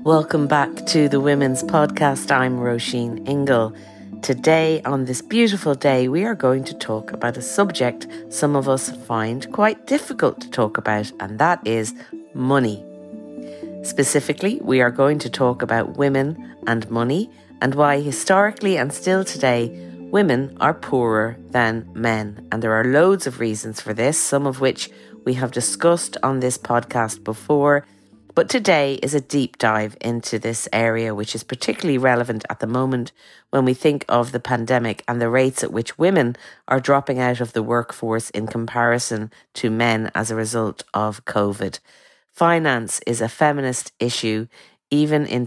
Welcome back to the Women's Podcast. I'm Roisin Ingle. Today, on this beautiful day, we are going to talk about a subject some of us find quite difficult to talk about, and that is money. Specifically, we are going to talk about women and money and why historically and still today, women are poorer than men. And there are loads of reasons for this, some of which we have discussed on this podcast before. But today is a deep dive into this area, which is particularly relevant at the moment when we think of the pandemic and the rates at which women are dropping out of the workforce in comparison to men as a result of COVID. Finance is a feminist issue even in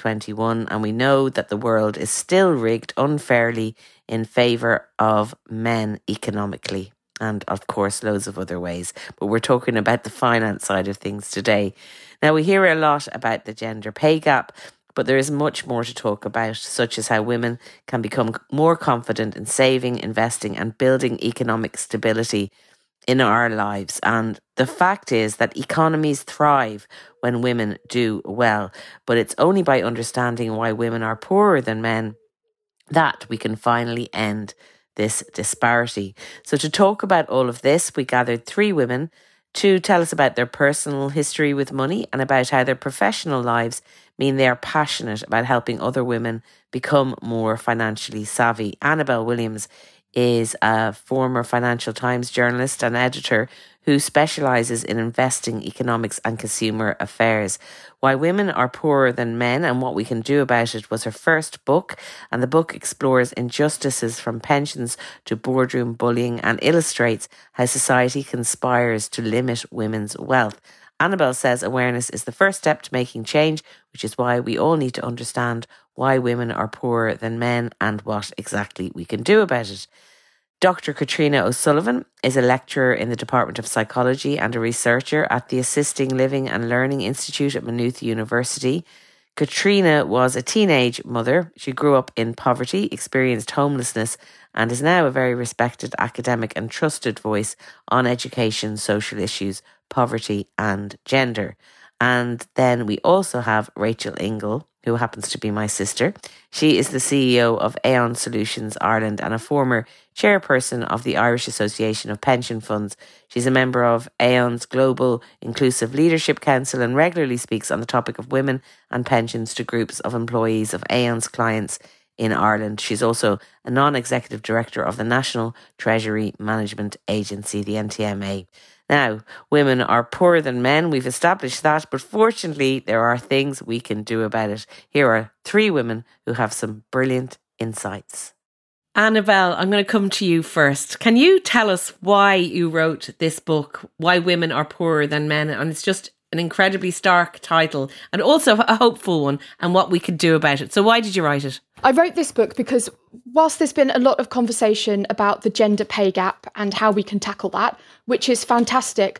2021, and we know that the world is still rigged unfairly in favour of men economically. And of course, loads of other ways. But we're talking about the finance side of things today. Now, we hear a lot about the gender pay gap, but there is much more to talk about, such as how women can become more confident in saving, investing, and building economic stability in our lives. And the fact is that economies thrive when women do well. But it's only by understanding why women are poorer than men that we can finally end this disparity. So to talk about all of this, we gathered three women to tell us about their personal history with money and about how their professional lives mean they are passionate about helping other women become more financially savvy. Annabel Williams is a former Financial Times journalist and editor who specialises in investing, economics and consumer affairs. Why Women Are Poorer Than Men and What We Can Do About It was her first book, and the book explores injustices from pensions to boardroom bullying and illustrates how society conspires to limit women's wealth. Annabel says awareness is the first step to making change, which is why we all need to understand why women are poorer than men and what exactly we can do about it. Dr. Katrina O'Sullivan is a lecturer in the Department of Psychology and a researcher at the Assisting Living and Learning Institute at Maynooth University. Katrina was a teenage mother. She grew up in poverty, experienced homelessness, and is now a very respected academic and trusted voice on education, social issues, poverty and gender. And then we also have Rachel Ingle, who happens to be my sister. She is the CEO of Aon Solutions Ireland and a former chairperson of the Irish Association of Pension Funds. She's a member of Aon's Global Inclusive Leadership Council and regularly speaks on the topic of women and pensions to groups of employees of Aon's clients in Ireland. She's also a non-executive director of the National Treasury Management Agency, the NTMA. Now, women are poorer than men. We've established that, but fortunately, there are things we can do about it. Here are three women who have some brilliant insights. Annabel, I'm going to come to you first. Can you tell us why you wrote this book, Why Women Are Poorer Than Men? And it's just an incredibly stark title and also a hopeful one, and what we could do about it. So why did you write it? I wrote this book because whilst there's been a lot of conversation about the gender pay gap and how we can tackle that, which is fantastic,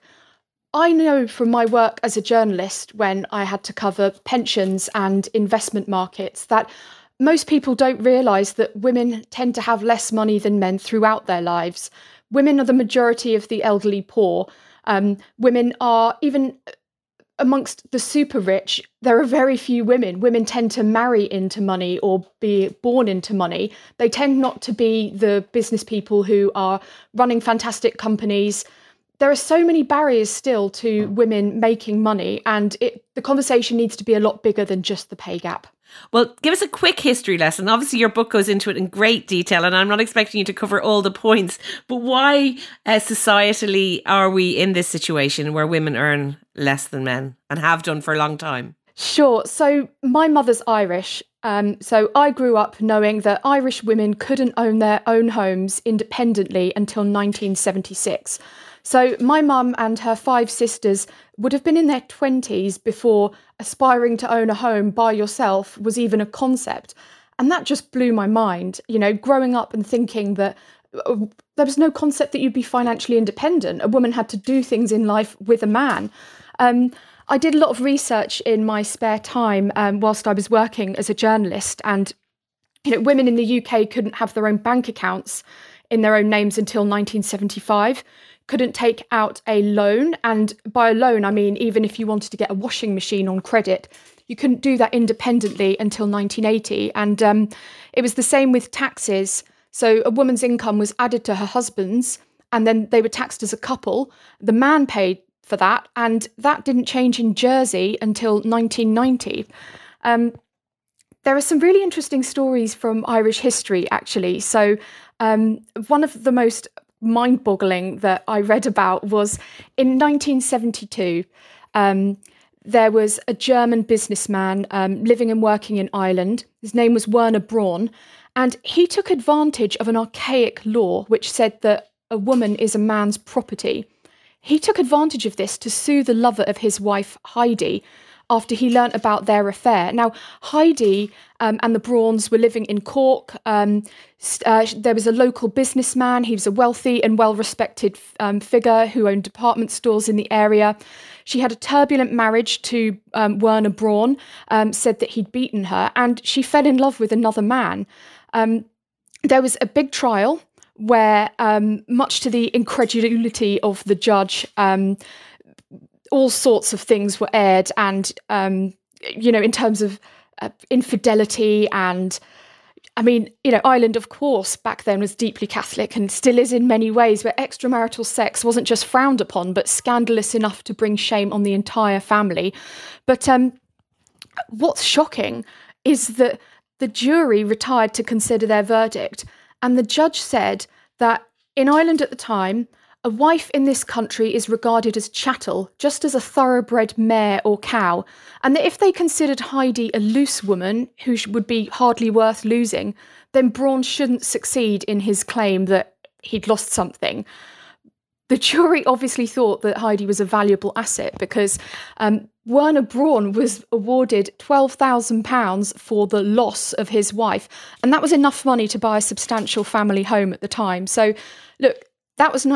I know from my work as a journalist when I had to cover pensions and investment markets that most people don't realise that women tend to have less money than men throughout their lives. Women are the majority of the elderly poor. Women are even amongst the super rich, there are very few women. Women tend to marry into money or be born into money. They tend not to be the business people who are running fantastic companies. There are so many barriers still to women making money, and the conversation needs to be a lot bigger than just the pay gap. Well, give us a quick history lesson. Obviously, your book goes into it in great detail, and I'm not expecting you to cover all the points, but why societally are we in this situation where women earn less than men and have done for a long time? Sure. So my mother's Irish. So I grew up knowing that Irish women couldn't own their own homes independently until 1976. So my mum and her 5 sisters would have been in their 20s before aspiring to own a home by yourself was even a concept. And that just blew my mind, you know, growing up and thinking that there was no concept that you'd be financially independent. A woman had to do things in life with a man. I did a lot of research in my spare time whilst I was working as a journalist, and women in the UK couldn't have their own bank accounts in their own names until 1975. couldn't take out a loan. And by a loan, I mean, even if you wanted to get a washing machine on credit, you couldn't do that independently until 1980. And it was the same with taxes. So a woman's income was added to her husband's, and then they were taxed as a couple. The man paid for that, and that didn't change in Jersey until 1990. There are some really interesting stories from Irish history, actually. So one of the most mind-boggling that I read about was in 1972, there was a German businessman living and working in Ireland. His name was Werner Braun, and he took advantage of an archaic law which said that a woman is a man's property. He took advantage of this to sue the lover of his wife, Heidi, after he learnt about their affair. Now, Heidi and the Brauns were living in Cork. There was a local businessman. He was a wealthy and well-respected figure who owned department stores in the area. She had a turbulent marriage to Werner Braun, said that he'd beaten her, and she fell in love with another man. There was a big trial where, much to the incredulity of the judge, all sorts of things were aired, and in terms of infidelity, and I mean, Ireland, of course, back then was deeply Catholic and still is in many ways, where extramarital sex wasn't just frowned upon, but scandalous enough to bring shame on the entire family. But what's shocking is that the jury retired to consider their verdict, and the judge said that in Ireland at the time, a wife in this country is regarded as chattel, just as a thoroughbred mare or cow, and that if they considered Heidi a loose woman who would be hardly worth losing, then Braun shouldn't succeed in his claim that he'd lost something. The jury obviously thought that Heidi was a valuable asset because Werner Braun was awarded £12,000 for the loss of his wife, and that was enough money to buy a substantial family home at the time. So, look, that was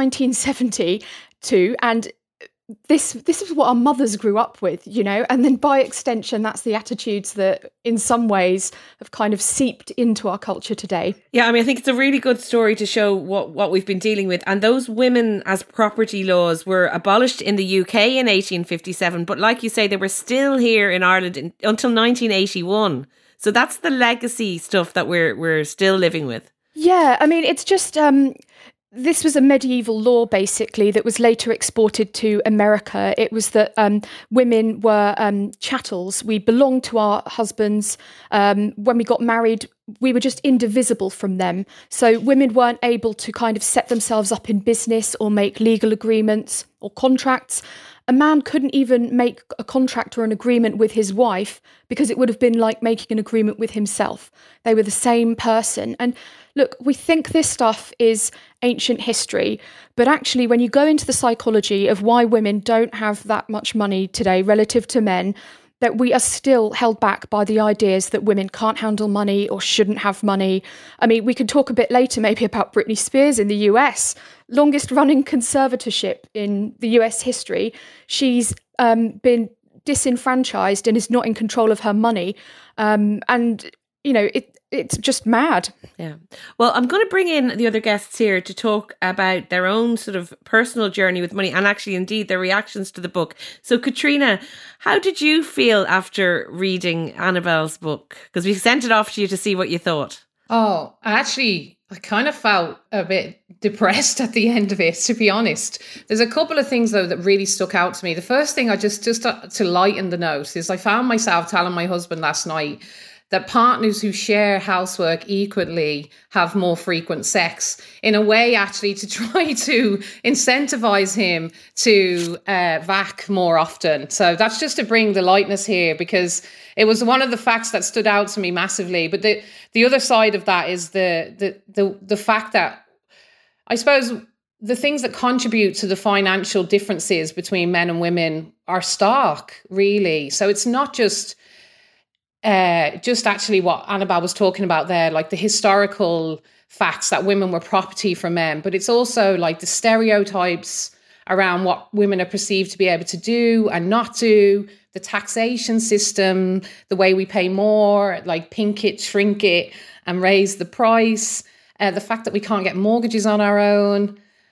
1972, and this is what our mothers grew up with, and then by extension, that's the attitudes that in some ways have kind of seeped into our culture today. Yeah, I mean, I think it's a really good story to show what we've been dealing with. And those women as property laws were abolished in the UK in 1857, but like you say, they were still here in Ireland until 1981. So that's the legacy stuff that we're still living with. Yeah, I mean, it's just this was a medieval law, basically, that was later exported to America. It was that women were chattels. We belonged to our husbands. When we got married, we were just indivisible from them. So women weren't able to kind of set themselves up in business or make legal agreements or contracts. A man couldn't even make a contract or an agreement with his wife because it would have been like making an agreement with himself. They were the same person. And look, we think this stuff is ancient history, but actually when you go into the psychology of why women don't have that much money today relative to men, that we are still held back by the ideas that women can't handle money or shouldn't have money. I mean, we could talk a bit later maybe about Britney Spears in the US, longest running conservatorship in the US history. She's been disenfranchised and is not in control of her money. It's just mad. Yeah. Well, I'm going to bring in the other guests here to talk about their own sort of personal journey with money and actually indeed their reactions to the book. So Katrina, how did you feel after reading Annabelle's book? Because we sent it off to you to see what you thought. Oh, I kind of felt a bit depressed at the end of it, to be honest. There's a couple of things, though, that really stuck out to me. The first thing, just to lighten the note, is I found myself telling my husband last night that partners who share housework equally have more frequent sex, in a way actually to try to incentivize him to vac more often. So that's just to bring the lightness here, because it was one of the facts that stood out to me massively. But the other side of that is the fact that, I suppose, the things that contribute to the financial differences between men and women are stark, really. So it's not just actually what Annabelle was talking about there, like the historical facts that women were property for men, but it's also like the stereotypes around what women are perceived to be able to do and not do, the taxation system, the way we pay more, like pink it, shrink it, and raise the price, the fact that we can't get mortgages on our own,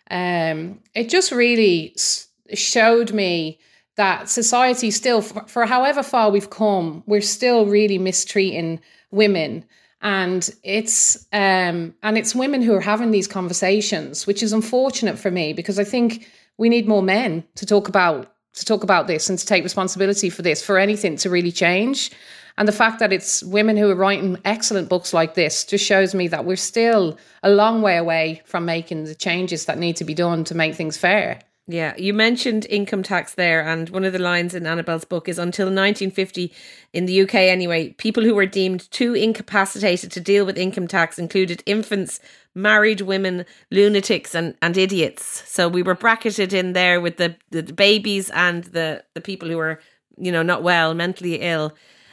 it just really showed me that society still, for however far we've come, we're still really mistreating women. And it's women who are having these conversations, which is unfortunate for me, because I think we need more men to talk about this and to take responsibility for this, for anything to really change. And the fact that it's women who are writing excellent books like this just shows me that we're still a long way away from making the changes that need to be done to make things fair. Yeah, you mentioned income tax there, and one of the lines in Annabelle's book is, until 1950, in the UK anyway, people who were deemed too incapacitated to deal with income tax included infants, married women, lunatics and idiots. So we were bracketed in there with the babies and the people who were, not well, mentally ill.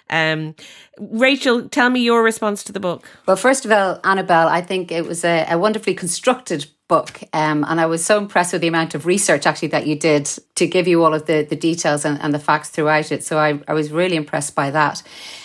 Rachel, tell me your response to the book. Well, first of all, Annabelle, I think it was a wonderfully constructed book, and I was so impressed with the amount of research actually that you did to give you all of the details and the facts throughout it. So I was really impressed by that.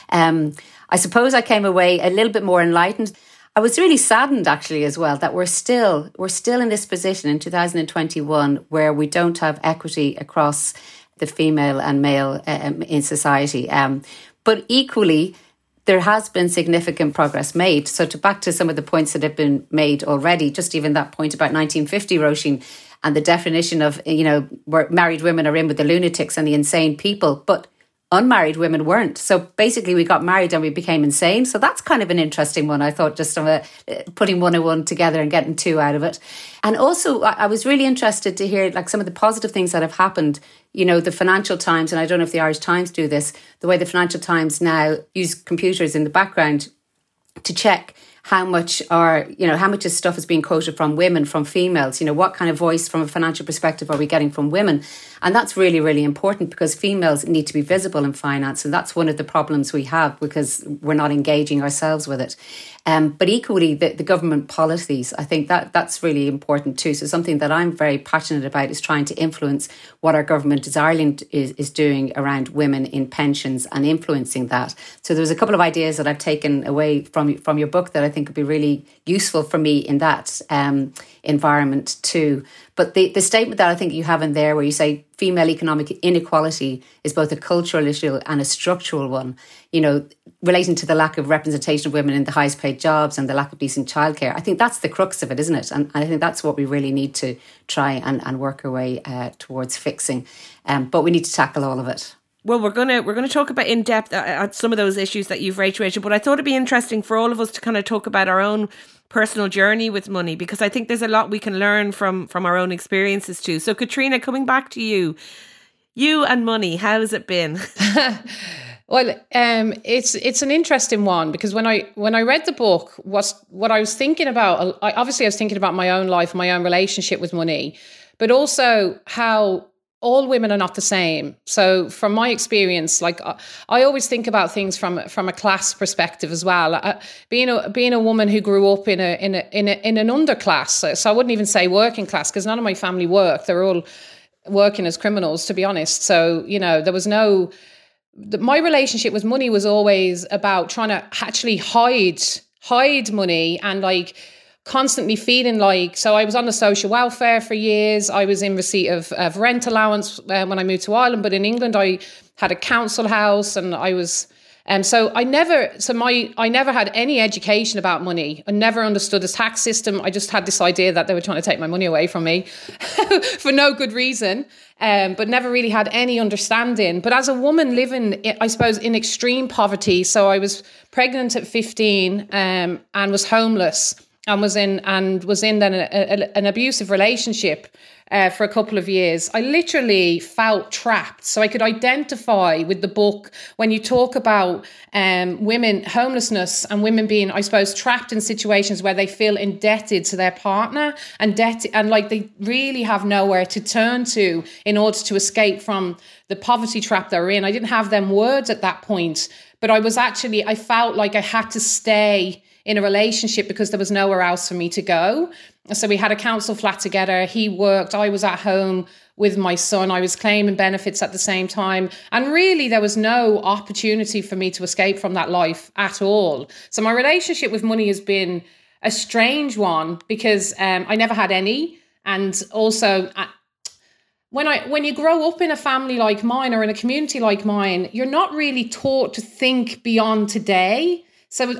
I suppose I came away a little bit more enlightened. I was really saddened actually as well that we're still in this position in 2021 where we don't have equity across the female and male in society. But equally, there has been significant progress made. So back to some of the points that have been made already, just even that point about 1950, Roisin, and the definition of, where married women are in with the lunatics and the insane people, but unmarried women weren't. So basically we got married and we became insane. So that's kind of an interesting one, I thought, just on putting one and one together and getting two out of it. And also I was really interested to hear some of the positive things that have happened. The Financial Times, and I don't know if the Irish Times do this, the way the Financial Times now use computers in the background to check how much of stuff is being quoted from women, from females, what kind of voice from a financial perspective are we getting from women? And that's really, really important because females need to be visible in finance. And that's one of the problems we have because we're not engaging ourselves with it. But equally, the government policies, I think that's really important too. So something that I'm very passionate about is trying to influence what our government as Ireland is doing around women in pensions and influencing that. So there's a couple of ideas that I've taken away from your book that I think would be really useful for me in that environment too. But the statement that I think you have in there where you say female economic inequality is both a cultural issue and a structural one, relating to the lack of representation of women in the highest paid jobs and the lack of decent childcare. I think that's the crux of it, isn't it? And I think that's what we really need to try and work our way towards fixing. But we need to tackle all of it. Well, we're gonna talk about in depth at some of those issues that you've raised, Rachel. But I thought it'd be interesting for all of us to kind of talk about our own personal journey with money, because I think there's a lot we can learn from our own experiences too. So, Katrina, coming back to you and money, how's it been? Well, it's an interesting one because when I read the book, what I was thinking about, I was thinking about my own life, my own relationship with money, but also how all women are not the same. So from my experience, I always think about things from a class perspective as well. Being a woman who grew up in an underclass, so I wouldn't even say working class because none of my family worked. They were all working as criminals, to be honest. So there was no. My relationship with money was always about trying to actually hide money and constantly feeling so I was on the social welfare for years. I was in receipt of rent allowance when I moved to Ireland, but in England I had a council house and I was I never had any education about money. I never understood the tax system. I just had this idea that they were trying to take my money away from me for no good reason, but never really had any understanding. But as a woman living, I suppose, in extreme poverty, so I was pregnant at 15 and was homeless and was in then an abusive relationship for a couple of years. I literally felt trapped. So I could identify with the book when you talk about women, homelessness and women being, I suppose, trapped in situations where they feel indebted to their partner and they really have nowhere to turn to in order to escape from the poverty trap they're in. I didn't have them words at that point, but I felt like I had to stay in a relationship because there was nowhere else for me to go. So we had a council flat together. He worked. I was at home with my son. I was claiming benefits at the same time. And really, there was no opportunity for me to escape from that life at all. So my relationship with money has been a strange one because I never had any. And also, when you grow up in a family like mine or in a community like mine, you're not really taught to think beyond today. So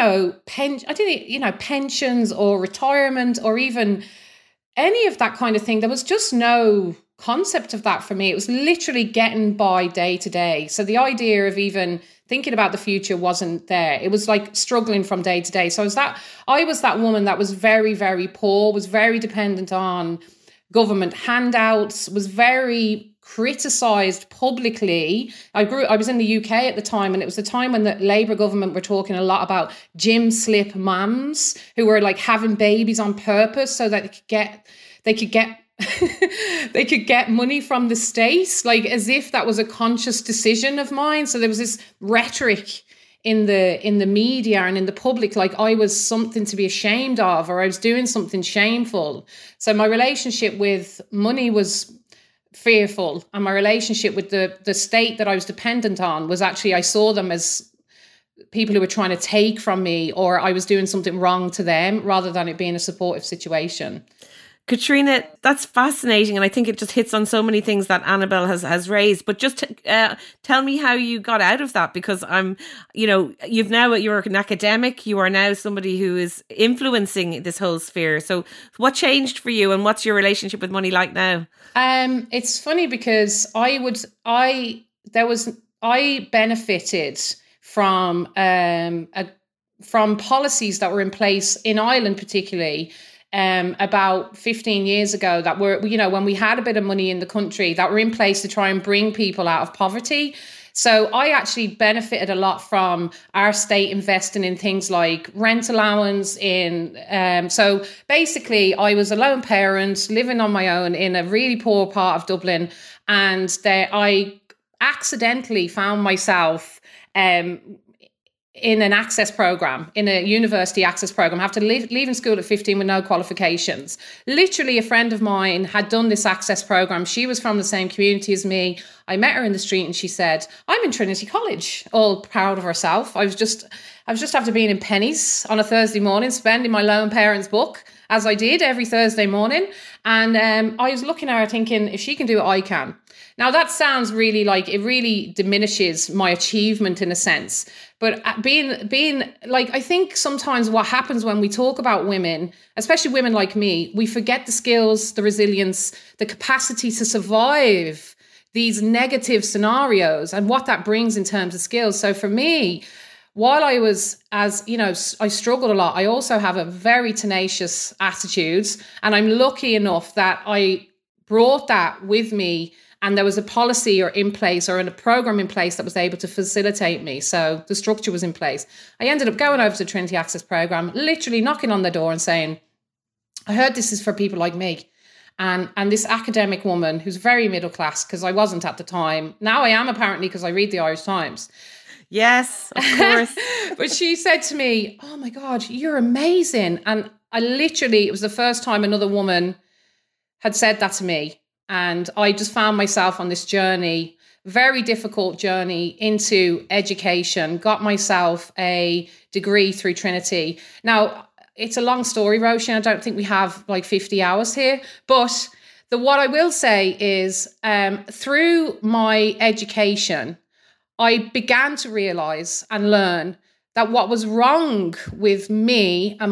pensions or retirement or even any of that kind of thing, there was just no concept of that for me. It was literally getting by day to day. So the idea of even thinking about the future wasn't there. It was like struggling from day to day. So I was that woman that was very, very poor, was very dependent on government handouts, was very criticised publicly. I was in the UK at the time, and it was the time when the Labour government were talking a lot about gym slip mums who were like having babies on purpose so that they could get they could get money from the state, like as if that was a conscious decision of mine. So there was this rhetoric in the media and in the public, like I was something to be ashamed of, or I was doing something shameful. So my relationship with money was fearful, and my relationship with the state that I was dependent on was actually, I saw them as people who were trying to take from me, or I was doing something wrong to them, rather than it being a supportive situation. Katrina, that's fascinating, and I think it just hits on so many things that Annabelle has raised. But just tell me how you got out of that, because you're an academic, you are now somebody who is influencing this whole sphere. So what changed for you, and what's your relationship with money like now? It's funny because I benefited from policies that were in place in Ireland, particularly. About 15 years ago, that were, when we had a bit of money in the country, that were in place to try and bring people out of poverty. So I actually benefited a lot from our state investing in things like rent allowance so basically I was a lone parent living on my own in a really poor part of Dublin, and I accidentally found myself in an access program, in a university access program, after leaving school at 15 with no qualifications. Literally, a friend of mine had done this access program. She was from the same community as me. I met her in the street and she said, I'm in Trinity College, all proud of herself. I was just after being in Pennies on a Thursday morning, spending my lone parents' book, as I did every Thursday morning. And I was looking at her thinking, if she can do it, I can. Now, that sounds really like, it really diminishes my achievement in a sense. But being like, I think sometimes what happens when we talk about women, especially women like me, we forget the skills, the resilience, the capacity to survive these negative scenarios and what that brings in terms of skills. So for me, while I was, I struggled a lot, I also have a very tenacious attitude. And I'm lucky enough that I brought that with me, and there was a policy in place or a program in place that was able to facilitate me. So the structure was in place. I ended up going over to the Trinity Access Program, literally knocking on the door and saying, I heard this is for people like me. And this academic woman who's very middle class, because I wasn't at the time. Now I am, apparently, because I read the Irish Times. Yes, of course. But she said to me, oh my God, you're amazing. And it was the first time another woman had said that to me. And I just found myself on this journey, very difficult journey into education, got myself a degree through Trinity. Now, it's a long story, Roisin. I don't think we have like 50 hours here. But what I will say is through my education, I began to realize and learn that what was wrong with me and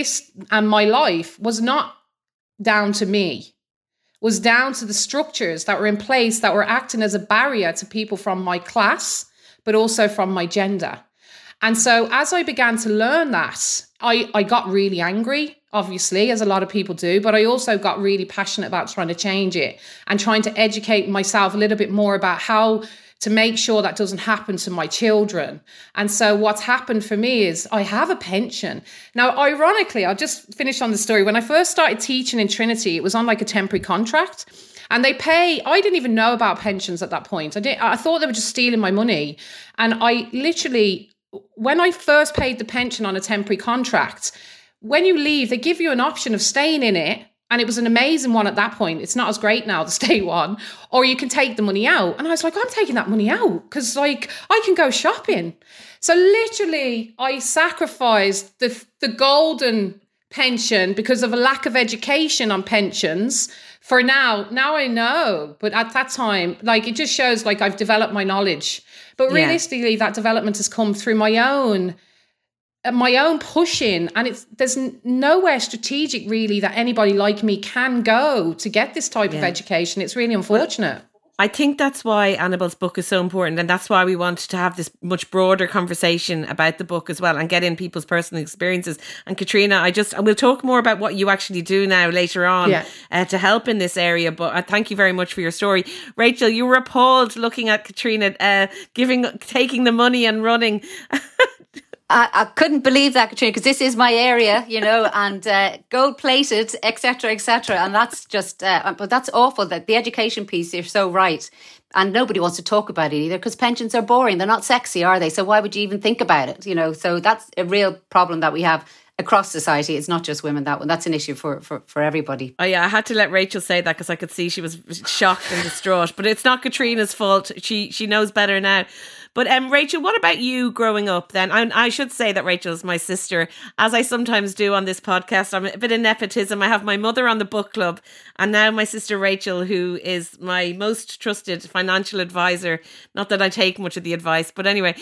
my life was not down to me. Was down to the structures that were in place that were acting as a barrier to people from my class, but also from my gender. And so as I began to learn that, I got really angry, obviously, as a lot of people do, but I also got really passionate about trying to change it and trying to educate myself a little bit more about how to make sure that doesn't happen to my children. And so what's happened for me is I have a pension. Now, ironically, I'll just finish on the story. When I first started teaching in Trinity, it was on like a temporary contract. And I didn't even know about pensions at that point. I thought they were just stealing my money. And I literally, when I first paid the pension on a temporary contract, when you leave, they give you an option of staying in it. And it was an amazing one at that point. It's not as great now, the state one. Or you can take the money out. And I was like, I'm taking that money out because like I can go shopping. So literally I sacrificed the golden pension because of a lack of education on pensions. For now I know, but at that time, like, it just shows like I've developed my knowledge. But realistically, that development has come through my own pushing, and there's nowhere strategic really that anybody like me can go to get this type of education. It's really unfortunate. I think that's why Annabelle's book is so important, and that's why we wanted to have this much broader conversation about the book as well and get in people's personal experiences. And Katrina, we'll talk more about what you actually do now later on to help in this area, but I thank you very much for your story. Rachel, you were appalled looking at Katrina taking the money and running. I couldn't believe that, Katrina, because this is my area, and gold plated, etc., etc. And that's just, but that's awful. That the education piece, you're so right. And nobody wants to talk about it either because pensions are boring. They're not sexy, are they? So why would you even think about it? So that's a real problem that we have across society. It's not just women, that one. That's an issue for everybody. Oh yeah, I had to let Rachel say that because I could see she was shocked and distraught. But it's not Katrina's fault. She knows better now. But Rachel, what about you growing up then? I should say that Rachel's my sister, as I sometimes do on this podcast. I'm a bit of nepotism. I have my mother on the book club and now my sister Rachel, who is my most trusted financial advisor. Not that I take much of the advice, but anyway.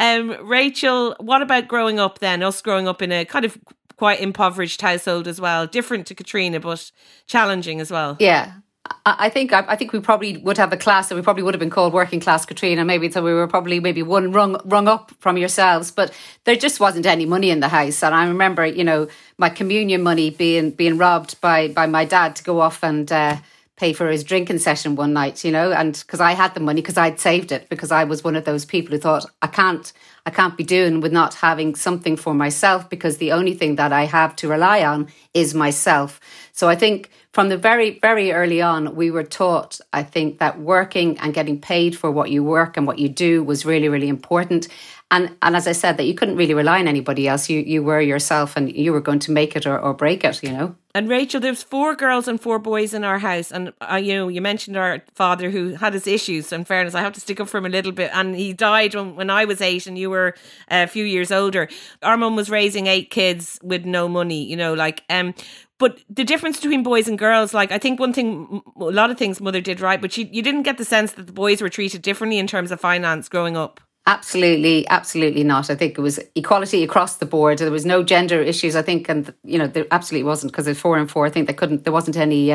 Rachel, what about growing up then? Us growing up in a kind of quite impoverished household as well. Different to Katrina, but challenging as well. Yeah. I think we probably would have a class that we probably would have been called working class, Katrina. Maybe so we were probably maybe one rung up from yourselves, but there just wasn't any money in the house. And I remember, my communion money being robbed by my dad to go off and pay for his drinking session one night, and because I had the money because I'd saved it, because I was one of those people who thought I can't be doing with not having something for myself, because the only thing that I have to rely on is myself. So I think from the very, very early on, we were taught, I think, that working and getting paid for what you work and what you do was really, really important. And as I said, that you couldn't really rely on anybody else. You were yourself and you were going to make it or break it, And Rachel, there's 4 girls and 4 boys in our house. And, you mentioned our father who had his issues. In fairness, I have to stick up for him a little bit. And he died when I was 8 and you were a few years older. Our mum was raising 8 kids with no money, but the difference between boys and girls, like, I think one thing, a lot of things Mother did right, but you didn't get the sense that the boys were treated differently in terms of finance growing up. Absolutely not. I think it was equality across the board. There was no gender issues, I think, and there absolutely wasn't, because at 4 and 4, I think there wasn't any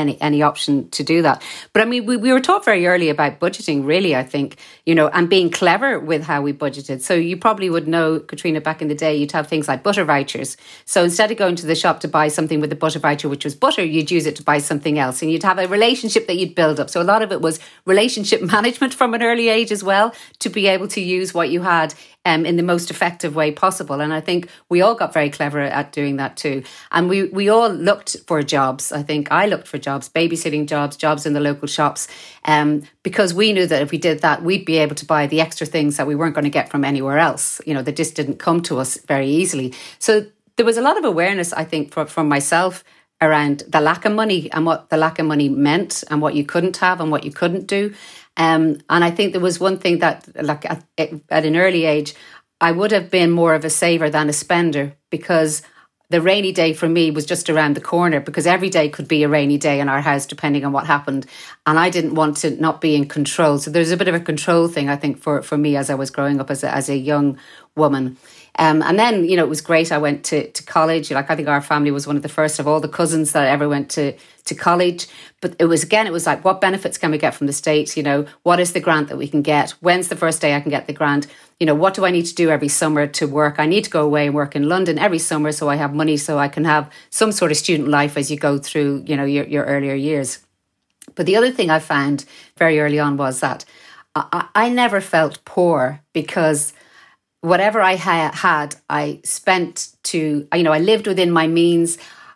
option to do that. But I mean, we were taught very early about budgeting, really, I think, and being clever with how we budgeted. So you probably would know, Katrina, back in the day, you'd have things like butter vouchers. So instead of going to the shop to buy something with the butter voucher, which was butter, you'd use it to buy something else, and you'd have a relationship that you'd build up. So a lot of it was relationship management from an early age as well, to be able to use what you had in the most effective way possible. And I think we all got very clever at doing that too. And we all looked for jobs. I think I looked for jobs, babysitting jobs in the local shops, because we knew that if we did that, we'd be able to buy the extra things that we weren't going to get from anywhere else, that just didn't come to us very easily. So there was a lot of awareness, I think, from myself around the lack of money and what the lack of money meant and what you couldn't have and what you couldn't do. And I think there was one thing that, like, at an early age, I would have been more of a saver than a spender, because the rainy day for me was just around the corner, because every day could be a rainy day in our house, depending on what happened. And I didn't want to not be in control. So there's a bit of a control thing, I think, for me as I was growing up as a young woman. And then, it was great. I went to college. Like, I think our family was one of the first of all the cousins that ever went to college. But it was like, what benefits can we get from the state? What is the grant that we can get? When's the first day I can get the grant? What do I need to do every summer to work? I need to go away and work in London every summer so I have money, so I can have some sort of student life as you go through, your earlier years. But the other thing I found very early on was that I never felt poor, because whatever I had, I spent I lived within my means.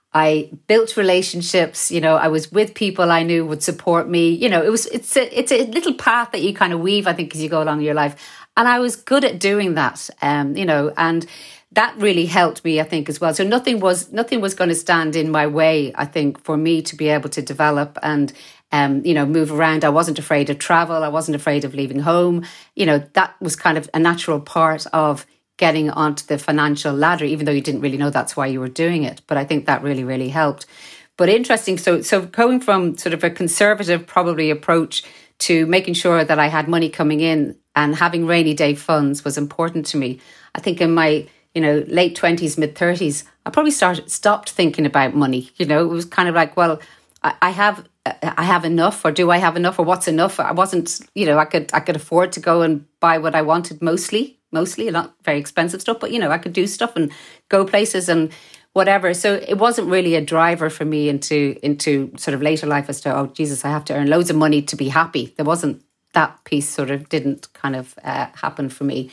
I built relationships, I was with people I knew would support me. It's a little path that you kind of weave, I think, as you go along in your life. And I was good at doing that, and that really helped me, I think, as well. So nothing was going to stand in my way, I think, for me to be able to develop and move around. I wasn't afraid of travel. I wasn't afraid of leaving home. That was kind of a natural part of getting onto the financial ladder, even though you didn't really know that's why you were doing it. But I think that really, really helped. But interesting. So going from sort of a conservative probably approach to making sure that I had money coming in and having rainy day funds was important to me. I think in my, late 20s, mid 30s, I probably stopped thinking about money. It was kind of like, well, I have enough, or do I have enough, or what's enough? I wasn't, I could afford to go and buy what I wanted mostly, not very expensive stuff, but, I could do stuff and go places and whatever. So it wasn't really a driver for me into sort of later life as to, oh, Jesus, I have to earn loads of money to be happy. There wasn't, that piece sort of didn't kind of happen for me.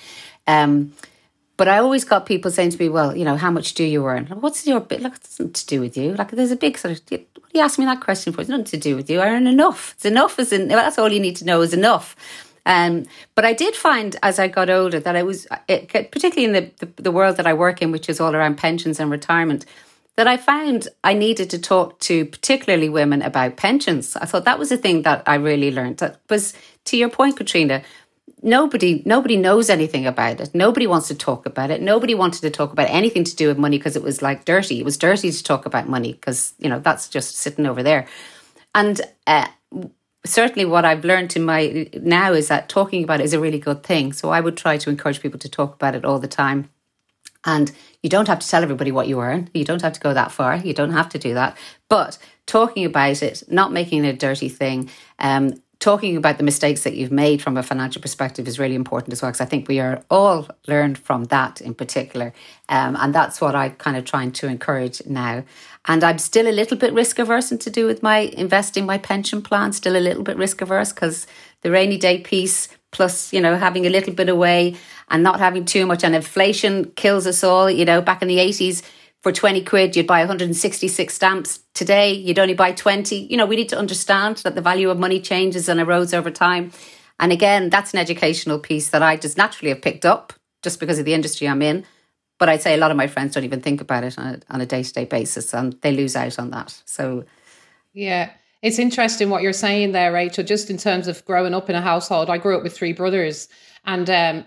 But I always got people saying to me, well, how much do you earn? What's your bit? Like, it's nothing to do with you. Like, there's a big sort of, what do you ask me that question for? It's nothing to do with you. I earn enough. It's enough. That's all you need to know is enough. But I did find as I got older that particularly in the world that I work in, which is all around pensions and retirement, that I found I needed to talk to particularly women about pensions. I thought that was a thing that I really learned. That was, to your point, Katrina, nobody knows anything about it. Nobody wants to talk about it. Nobody wanted to talk about anything to do with money because it was like dirty. It was dirty to talk about money because, that's just sitting over there. And certainly what I've learned now is that talking about it is a really good thing. So I would try to encourage people to talk about it all the time. And you don't have to tell everybody what you earn. You don't have to go that far. You don't have to do that. But talking about it, not making it a dirty thing, talking about the mistakes that you've made from a financial perspective is really important as well, because I think we are all learned from that in particular. And that's what I'm kind of trying to encourage now. And I'm still a little bit risk averse to do with my investing, my pension plan, still a little bit risk averse because the rainy day piece, plus, having a little bit away and not having too much. And inflation kills us all. Back in the 80s, for 20 quid, you'd buy 166 stamps. Today, you'd only buy 20. We need to understand that the value of money changes and erodes over time. And again, that's an educational piece that I just naturally have picked up just because of the industry I'm in. But I'd say a lot of my friends don't even think about it on a day-to-day basis, and they lose out on that. So, yeah, it's interesting what you're saying there, Rachel, just in terms of growing up in a household. I grew up with three brothers. And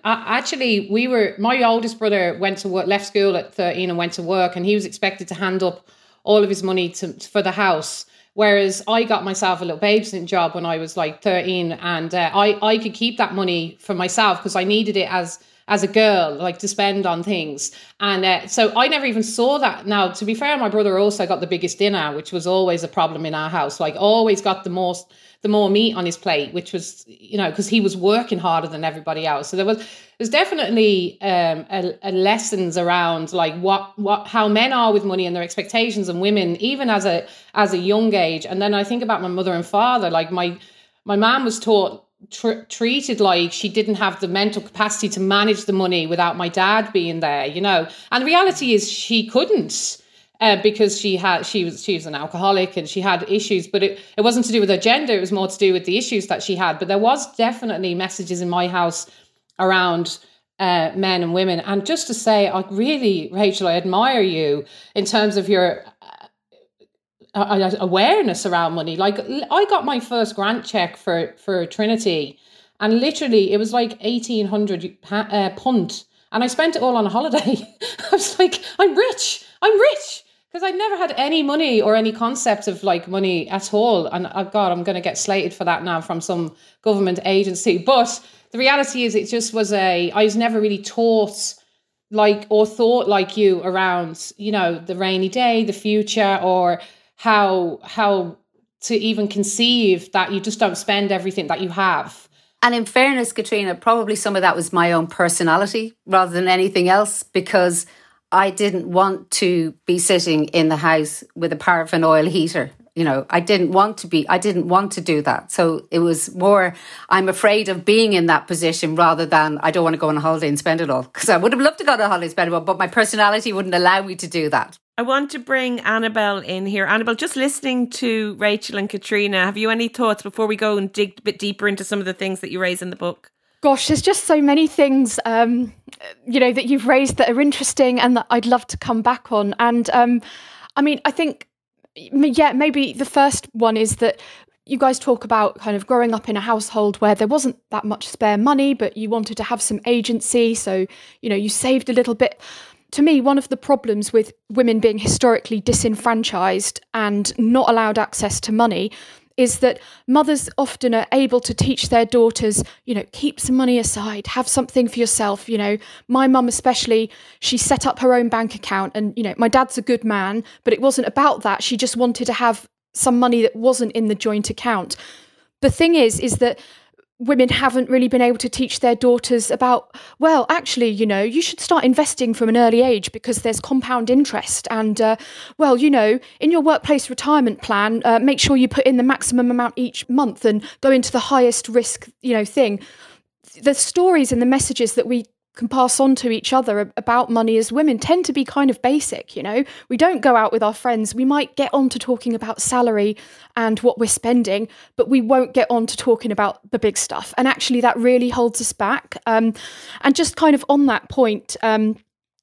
my oldest brother went to work, left school at 13 and went to work, and he was expected to hand up all of his money for the house. Whereas I got myself a little babysitting job when I was like 13, and I could keep that money for myself because I needed it as a girl, like to spend on things. And so I never even saw that. Now, to be fair, my brother also got the biggest dinner, which was always a problem in our house. Like always got the more meat on his plate, which was, because he was working harder than everybody else. So there's definitely a lessons around like how men are with money and their expectations, and women, even as a young age. And then I think about my mother and father, like my mom was treated like she didn't have the mental capacity to manage the money without my dad being there, and the reality is she couldn't. Because she was an alcoholic and she had issues, but it wasn't to do with her gender. It was more to do with the issues that she had. But there was definitely messages in my house around men and women. And just to say, Rachel, I admire you in terms of your awareness around money. Like I got my first grant check for Trinity, and literally it was like 1,800 £1,800. And I spent it all on a holiday. I was like, I'm rich. Because I'd never had any money or any concept of like money at all. And I'm going to get slated for that now from some government agency. But the reality is it just was I was never really taught or thought like you around, the rainy day, the future, or how to even conceive that you just don't spend everything that you have. And in fairness, Katrina, probably some of that was my own personality rather than anything else, because I didn't want to be sitting in the house with a paraffin oil heater. I didn't want to do that. So it was more, I'm afraid of being in that position rather than I don't want to go on a holiday and spend it all. Because I would have loved to go on a holiday and spend it all, but my personality wouldn't allow me to do that. I want to bring Annabelle in here. Annabelle, just listening to Rachel and Katrina, have you any thoughts before we go and dig a bit deeper into some of the things that you raise in the book? Gosh, there's just so many things, that you've raised that are interesting and that I'd love to come back on. And I think, maybe the first one is that You guys talk about kind of growing up in a household where there wasn't that much spare money, but you wanted to have some agency. So, you saved a little bit. To me, one of the problems with women being historically disenfranchised and not allowed access to money is that mothers often are able to teach their daughters, keep some money aside, have something for yourself. My mum especially, she set up her own bank account, and, my dad's a good man, but it wasn't about that. She just wanted to have some money that wasn't in the joint account. The thing is that women haven't really been able to teach their daughters about, well, actually, you should start investing from an early age because there's compound interest. And, in your workplace retirement plan, make sure you put in the maximum amount each month and go into the highest risk, thing. The stories and the messages that we can pass on to each other about money as women tend to be kind of basic. We don't go out with our friends. We might get on to talking about salary and what we're spending, but we won't get on to talking about the big stuff. And actually that really holds us back. And just kind of on that point, when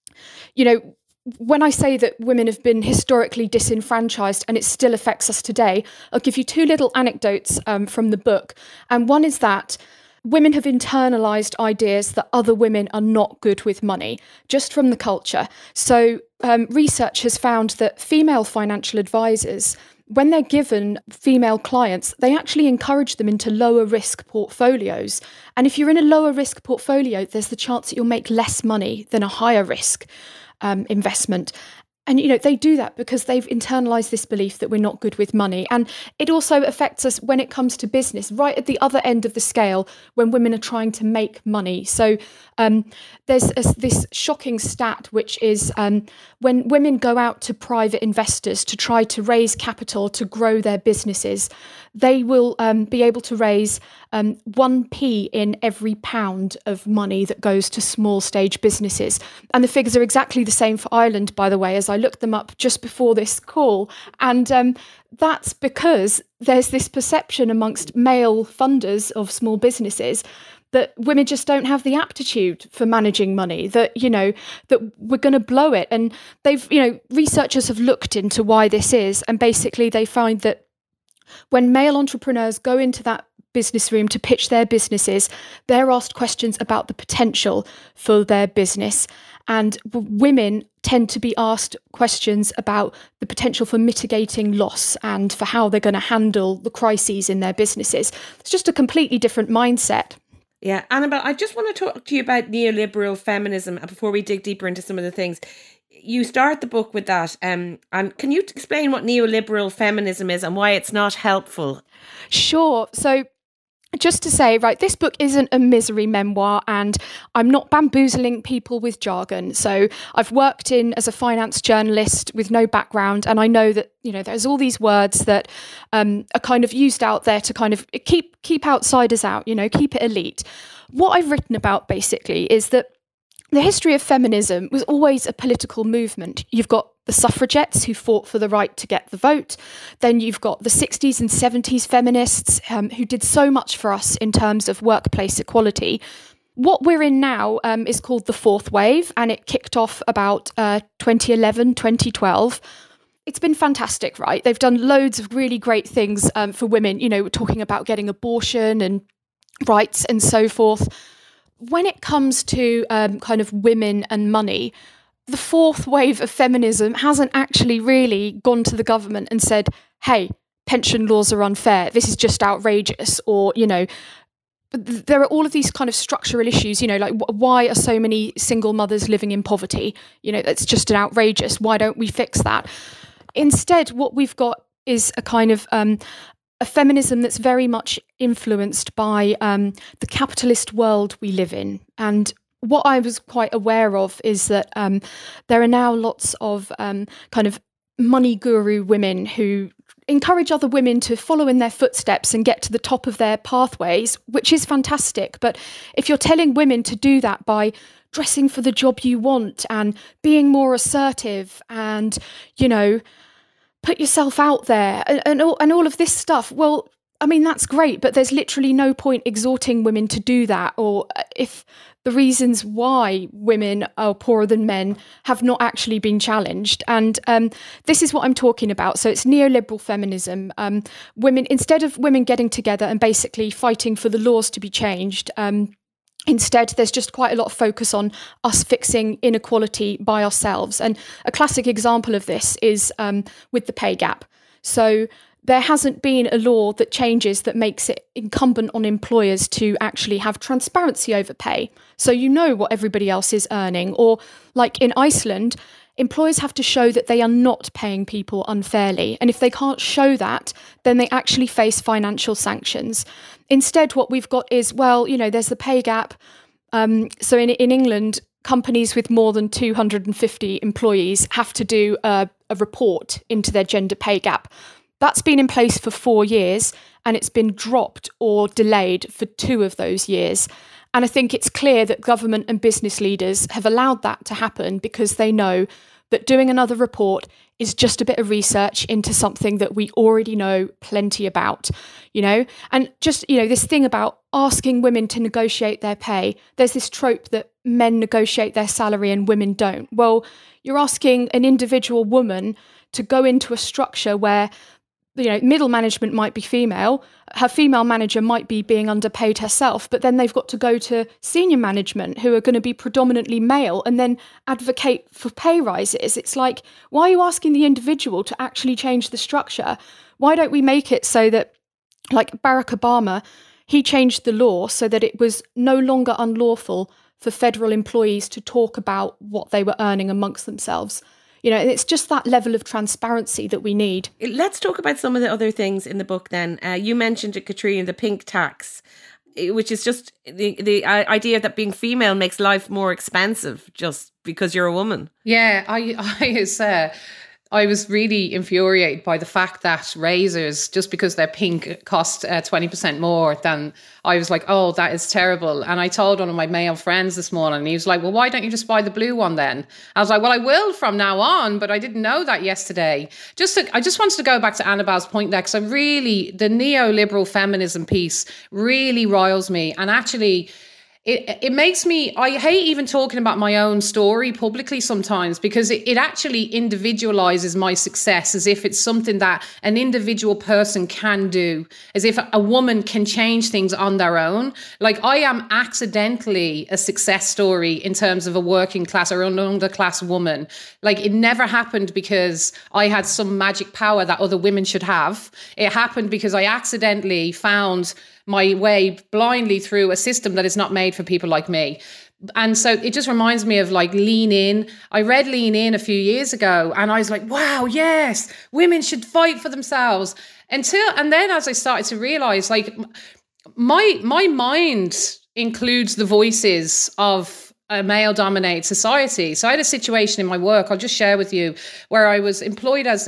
I say that women have been historically disenfranchised and it still affects us today, I'll give you two little anecdotes from the book. And one is that women have internalized ideas that other women are not good with money, just from the culture. So research has found that female financial advisors, when they're given female clients, they actually encourage them into lower risk portfolios. And if you're in a lower risk portfolio, there's the chance that you'll make less money than a higher risk investment. And, they do that because they've internalized this belief that we're not good with money. And it also affects us when it comes to business, right at the other end of the scale, when women are trying to make money. So there's this shocking stat, which is when women go out to private investors to try to raise capital to grow their businesses, they will be able to raise 1p in every pound of money that goes to small stage businesses. And the figures are exactly the same for Ireland, by the way, as I looked them up just before this call. And that's because there's this perception amongst male funders of small businesses that women just don't have the aptitude for managing money, that, that we're going to blow it. And they've, researchers have looked into why this is. And basically they find that when male entrepreneurs go into that business room to pitch their businesses, they're asked questions about the potential for their business. And women tend to be asked questions about the potential for mitigating loss and for how they're going to handle the crises in their businesses. It's just a completely different mindset. Yeah, Annabelle, I just want to talk to you about neoliberal feminism before we dig deeper into some of the things. You start the book with that. And can you explain what neoliberal feminism is and why it's not helpful? Sure. So just to say, right, this book isn't a misery memoir and I'm not bamboozling people with jargon. So I've worked as a finance journalist with no background, and I know that, there's all these words that are kind of used out there to kind of keep outsiders out, keep it elite. What I've written about basically is that the history of feminism was always a political movement. You've got the suffragettes who fought for the right to get the vote. Then you've got the 60s and 70s feminists who did so much for us in terms of workplace equality. What we're in now is called the fourth wave, and it kicked off about 2011, 2012. It's been fantastic, right? They've done loads of really great things for women. We're talking about getting abortion and rights and so forth. When it comes to kind of women and money, the fourth wave of feminism hasn't actually really gone to the government and said, hey, pension laws are unfair, this is just outrageous, or, there are all of these kind of structural issues, like why are so many single mothers living in poverty? That's just an outrageous. Why don't we fix that? Instead, what we've got is a kind of a feminism that's very much influenced by the capitalist world we live in. And what I was quite aware of is that there are now lots of kind of money guru women who encourage other women to follow in their footsteps and get to the top of their pathways, which is fantastic. But if you're telling women to do that by dressing for the job you want and being more assertive and, put yourself out there and all of this stuff, well, I mean, that's great, but there's literally no point exhorting women to do that, or if the reasons why women are poorer than men have not actually been challenged. And this is what I'm talking about. So it's neoliberal feminism. Women, instead of women getting together and basically fighting for the laws to be changed, instead, there's just quite a lot of focus on us fixing inequality by ourselves. And a classic example of this is with the pay gap. So there hasn't been a law that changes that makes it incumbent on employers to actually have transparency over pay. So you know what everybody else is earning. Or like in Iceland, employers have to show that they are not paying people unfairly. And if they can't show that, then they actually face financial sanctions. Instead, what we've got is, well, you know, there's the pay gap. So in England, companies with more than 250 employees have to do a report into their gender pay gap. That's been in place for 4 years, and it's been dropped or delayed for 2 of those years. And I think it's clear that government and business leaders have allowed that to happen because they know that doing another report is just a bit of research into something that we already know plenty about, you know? And just, you know, this thing about asking women to negotiate their pay, there's this trope that men negotiate their salary and women don't. Well, you're asking an individual woman to go into a structure where, you know, middle management might be female, her female manager might be being underpaid herself, but then they've got to go to senior management who are going to be predominantly male and then advocate for pay rises. It's like, why are you asking the individual to actually change the structure? Why don't we make it so that, like Barack Obama, he changed the law so that it was no longer unlawful for federal employees to talk about what they were earning amongst themselves. You know, it's just that level of transparency that we need. Let's talk about some of the other things in the book then. You mentioned it, Katrina, the pink tax, which is just the idea that being female makes life more expensive just because you're a woman. Yeah, I was really infuriated by the fact that razors, just because they're pink, cost 20% more than. I was like, oh, that is terrible. And I told one of my male friends this morning, and he was like, well, why don't you just buy the blue one then? I was like, well, I will from now on, but I didn't know that yesterday. I just wanted to go back to Annabelle's point there, because the neoliberal feminism piece really riles me. And actually, it makes me, I hate even talking about my own story publicly sometimes, because it actually individualizes my success as if it's something that an individual person can do, as if a woman can change things on their own. Like, I am accidentally a success story in terms of a working class or an underclass woman. Like, it never happened because I had some magic power that other women should have. It happened because I accidentally found my way blindly through a system that is not made for people like me. And so it just reminds me of like Lean In. I read Lean In a few years ago and I was like, wow, yes, women should fight for themselves. And then as I started to realize, like, my mind includes the voices of a male-dominated society. So I had a situation in my work, I'll just share with you, where I was employed as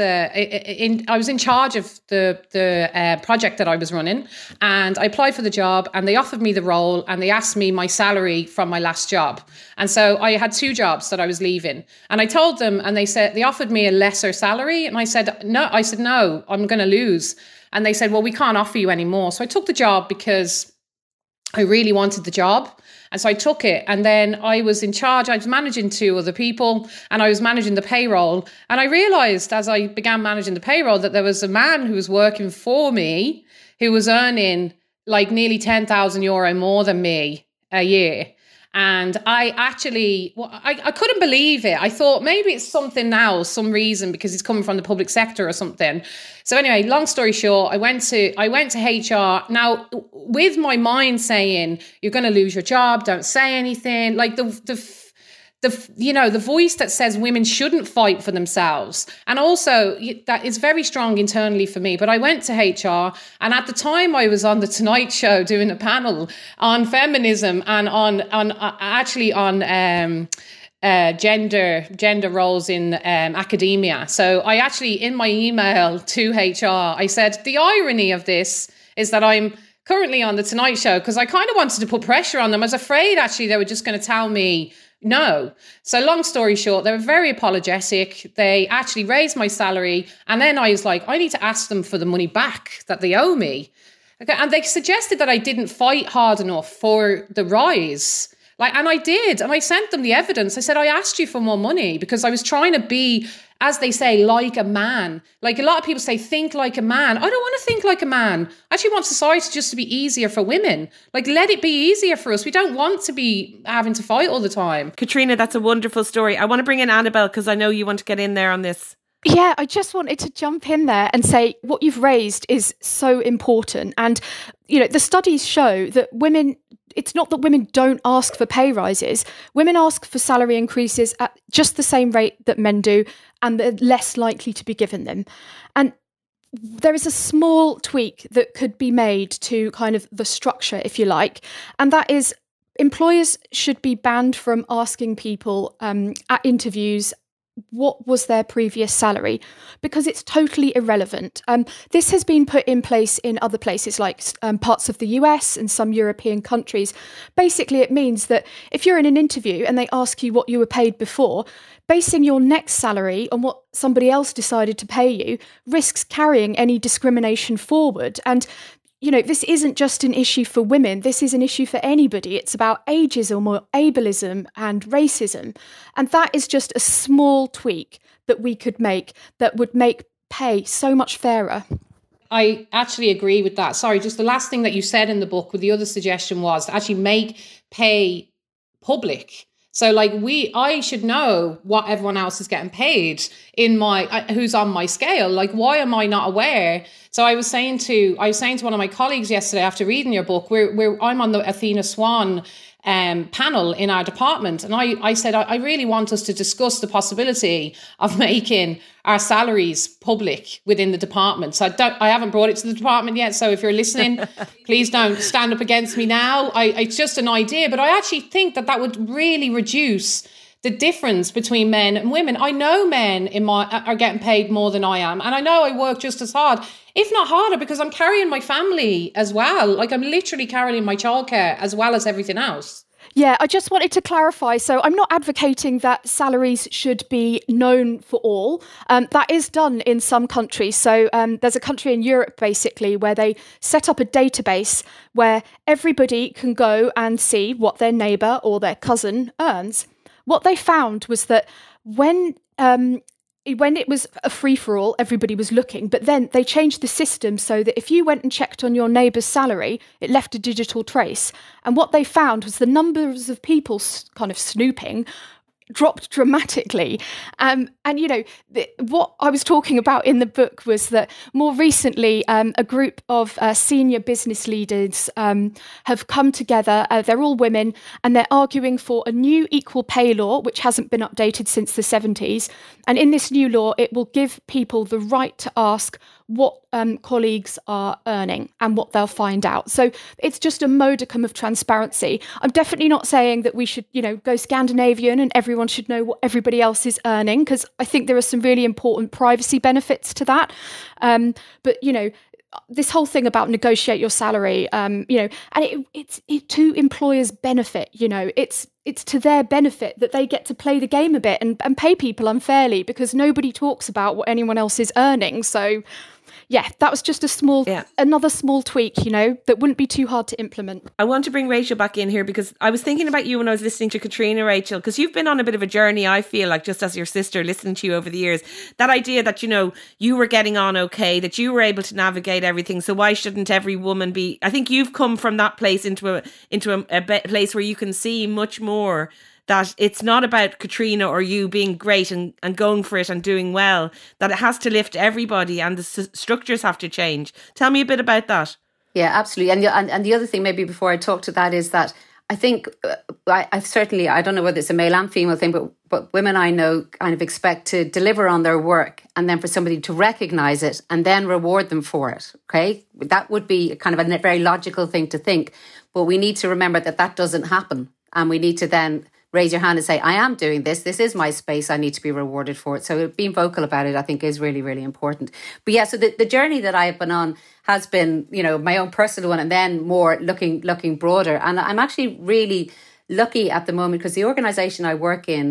I was in charge of the project that I was running, and I applied for the job, and they offered me the role, and they asked me my salary from my last job. And so I had 2 jobs that I was leaving, and I told them, and they offered me a lesser salary, and I said no, I'm going to lose. And they said, well, we can't offer you any more. So I took the job because I really wanted the job. And so I took it, and then I was in charge. I was managing 2 other people, and I was managing the payroll. And I realized as I began managing the payroll that there was a man who was working for me who was earning like nearly €10,000 more than me a year. And I actually, I couldn't believe it. I thought maybe it's something now, some reason, because he's coming from the public sector or something. So anyway, long story short, I went to HR. Now, with my mind saying, you're going to lose your job, don't say anything. Like the voice that says women shouldn't fight for themselves. And also that is very strong internally for me. But I went to HR, and at the time I was on the Tonight Show doing a panel on feminism and on gender roles in academia. So I actually, in my email to HR, I said, the irony of this is that I'm currently on the Tonight Show, because I kind of wanted to put pressure on them. I was afraid actually they were just going to tell me no. So long story short, they were very apologetic. They actually raised my salary. And then I was like, I need to ask them for the money back that they owe me. Okay, and they suggested that I didn't fight hard enough for the rise. And I did. And I sent them the evidence. I said, I asked you for more money because I was trying to be, as they say, like a man. Like a lot of people say, think like a man. I don't want to think like a man. I actually want society just to be easier for women. Like, let it be easier for us. We don't want to be having to fight all the time. Katrina, that's a wonderful story. I want to bring in Annabelle because I know you want to get in there on this. Yeah, I just wanted to jump in there and say what you've raised is so important. And, the studies show that women, it's not that women don't ask for pay rises. Women ask for salary increases at just the same rate that men do, and they're less likely to be given them. And there is a small tweak that could be made to kind of the structure, if you like, and that is employers should be banned from asking people at interviews what was their previous salary, because it's totally irrelevant. This has been put in place in other places like parts of the US and some European countries. Basically, it means that if you're in an interview and they ask you what you were paid before, basing your next salary on what somebody else decided to pay you risks carrying any discrimination forward. And this isn't just an issue for women. This is an issue for anybody. It's about ageism or ableism and racism. And that is just a small tweak that we could make that would make pay so much fairer. I actually agree with that. Sorry, just the last thing that you said in the book with the other suggestion was to actually make pay public. So I should know what everyone else is getting paid in who's on my scale. Why am I not aware? So I was saying to one of my colleagues yesterday after reading your book, I'm on the Athena Swan panel in our department. And I said, I really want us to discuss the possibility of making our salaries public within the department. So I haven't brought it to the department yet. So if you're listening, please don't stand up against me now. It's just an idea, but I actually think that would really reduce the difference between men and women. I know men are getting paid more than I am. And I know I work just as hard, if not harder, because I'm carrying my family as well. I'm literally carrying my childcare as well as everything else. Yeah, I just wanted to clarify. So I'm not advocating that salaries should be known for all. That is done in some countries. So there's a country in Europe, basically, where they set up a database where everybody can go and see what their neighbour or their cousin earns. What they found was that when it was a free-for-all, everybody was looking, but then they changed the system so that if you went and checked on your neighbour's salary, it left a digital trace. And what they found was the numbers of people kind of snooping dropped dramatically. What I was talking about in the book was that more recently, a group of senior business leaders have come together. They're all women, and they're arguing for a new equal pay law, which hasn't been updated since the 70s. And in this new law, it will give people the right to ask what colleagues are earning and what they'll find out. So it's just a modicum of transparency. I'm definitely not saying that we should, go Scandinavian and everyone should know what everybody else is earning, because I think there are some really important privacy benefits to that. But this whole thing about negotiate your salary, and it's to employers' benefit. It's to their benefit that they get to play the game a bit and pay people unfairly, because nobody talks about what anyone else is earning. So, yeah, that was just another small tweak, that wouldn't be too hard to implement. I want to bring Rachel back in here because I was thinking about you when I was listening to Katrina, Rachel, because you've been on a bit of a journey, I feel like, just as your sister, listening to you over the years. That idea that, you were getting on okay, that you were able to navigate everything. So why shouldn't every woman be? I think you've come from that place into a place where you can see much more that it's not about Katrina or you being great and going for it and doing well, that it has to lift everybody and the structures have to change. Tell me a bit about that. Yeah, absolutely. And the other thing maybe before I talk to that is that I think I don't know whether it's a male and female thing, but women I know kind of expect to deliver on their work and then for somebody to recognise it and then reward them for it. Okay, that would be kind of a very logical thing to think. But we need to remember that doesn't happen. And we need to then raise your hand and say, I am doing this. This is my space. I need to be rewarded for it. So being vocal about it, I think, is really, really important. But yeah, so the journey that I have been on has been, my own personal one, and then more looking broader. And I'm actually really lucky at the moment because the organisation I work in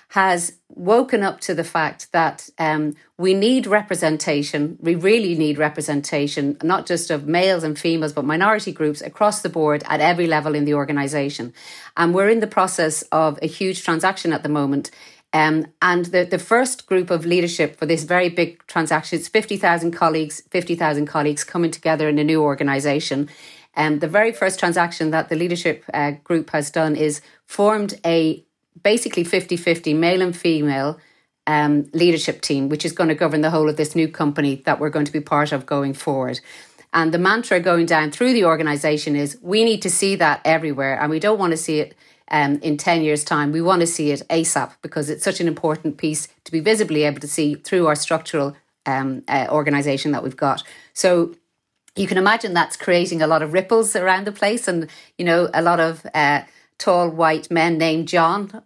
has woken up to the fact that we need representation. We really need representation, not just of males and females, but minority groups across the board at every level in the organisation. And we're in the process of a huge transaction at the moment. And the first group of leadership for this very big transaction, it's 50,000 colleagues coming together in a new organisation. The very first transaction that the leadership group has done is formed a basically 50-50 male and female leadership team, which is going to govern the whole of this new company that we're going to be part of going forward. And the mantra going down through the organisation is we need to see that everywhere, and we don't want to see it in 10 years' time. We want to see it ASAP, because it's such an important piece to be visibly able to see through our structural organisation that we've got. So you can imagine that's creating a lot of ripples around the place, and, you know, a lot of tall white men named John.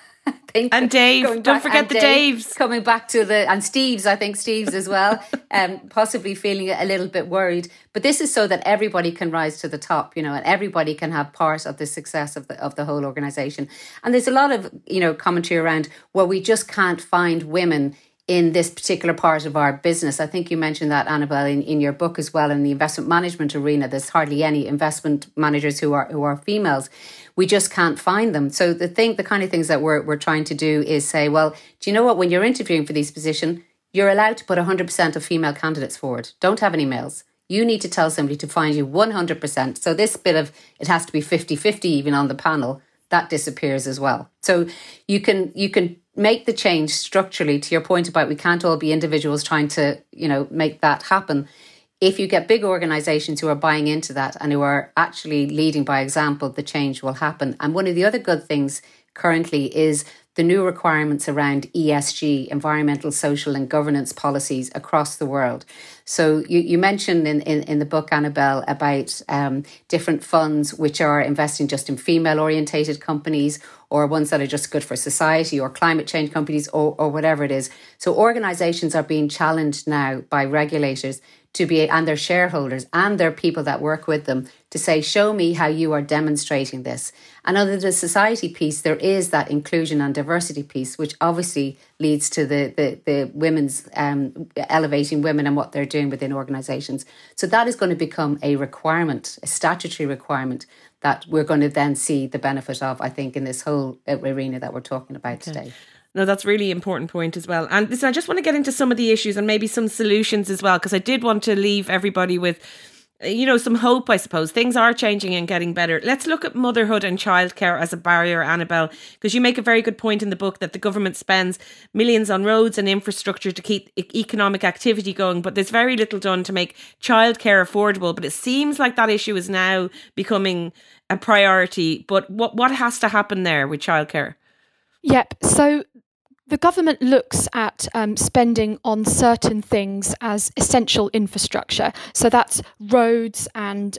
And Dave, don't forget the Daves. Coming back to and Steves, I think Steves as well, possibly feeling a little bit worried. But this is so that everybody can rise to the top, you know, and everybody can have part of the success of the whole organisation. And there's a lot of, you know, commentary around, well, we just can't find women in this particular part of our business. I think you mentioned that, Annabelle, in your book as well. In the investment management arena, there's hardly any investment managers who are females. We just can't find them. So the kind of things that we're trying to do is say, well, do you know what? When you're interviewing for these positions, you're allowed to put 100% of female candidates forward. Don't have any males. You need to tell somebody to find you 100%. So this bit of it has to be 50-50 even on the panel, that disappears as well. So you can make the change structurally, to your point about we can't all be individuals trying to, you know, make that happen. If you get big organisations who are buying into that and who are actually leading by example, the change will happen. And one of the other good things currently is the new requirements around ESG, environmental, social and governance policies across the world. So you mentioned in the book, Annabelle, about different funds which are investing just in female orientated companies, or ones that are just good for society, or climate change companies, or whatever it is. So organisations are being challenged now by regulators and their shareholders and their people that work with them to say, show me how you are demonstrating this. And under the society piece, there is that inclusion and diversity piece, which obviously leads to the women's elevating women and what they're doing within organisations. So that is going to become a requirement, a statutory requirement that we're going to then see the benefit of, I think, in this whole arena that we're talking about today. No, that's a really important point as well. And listen, I just want to get into some of the issues and maybe some solutions as well, because I did want to leave everybody with, you know, some hope, I suppose. Things are changing and getting better. Let's look at motherhood and childcare as a barrier, Annabelle, because you make a very good point in the book that the government spends millions on roads and infrastructure to keep economic activity going, but there's very little done to make childcare affordable. But it seems like that issue is now becoming a priority. But what has to happen there with childcare? Yep. So the government looks at spending on certain things as essential infrastructure. So that's roads and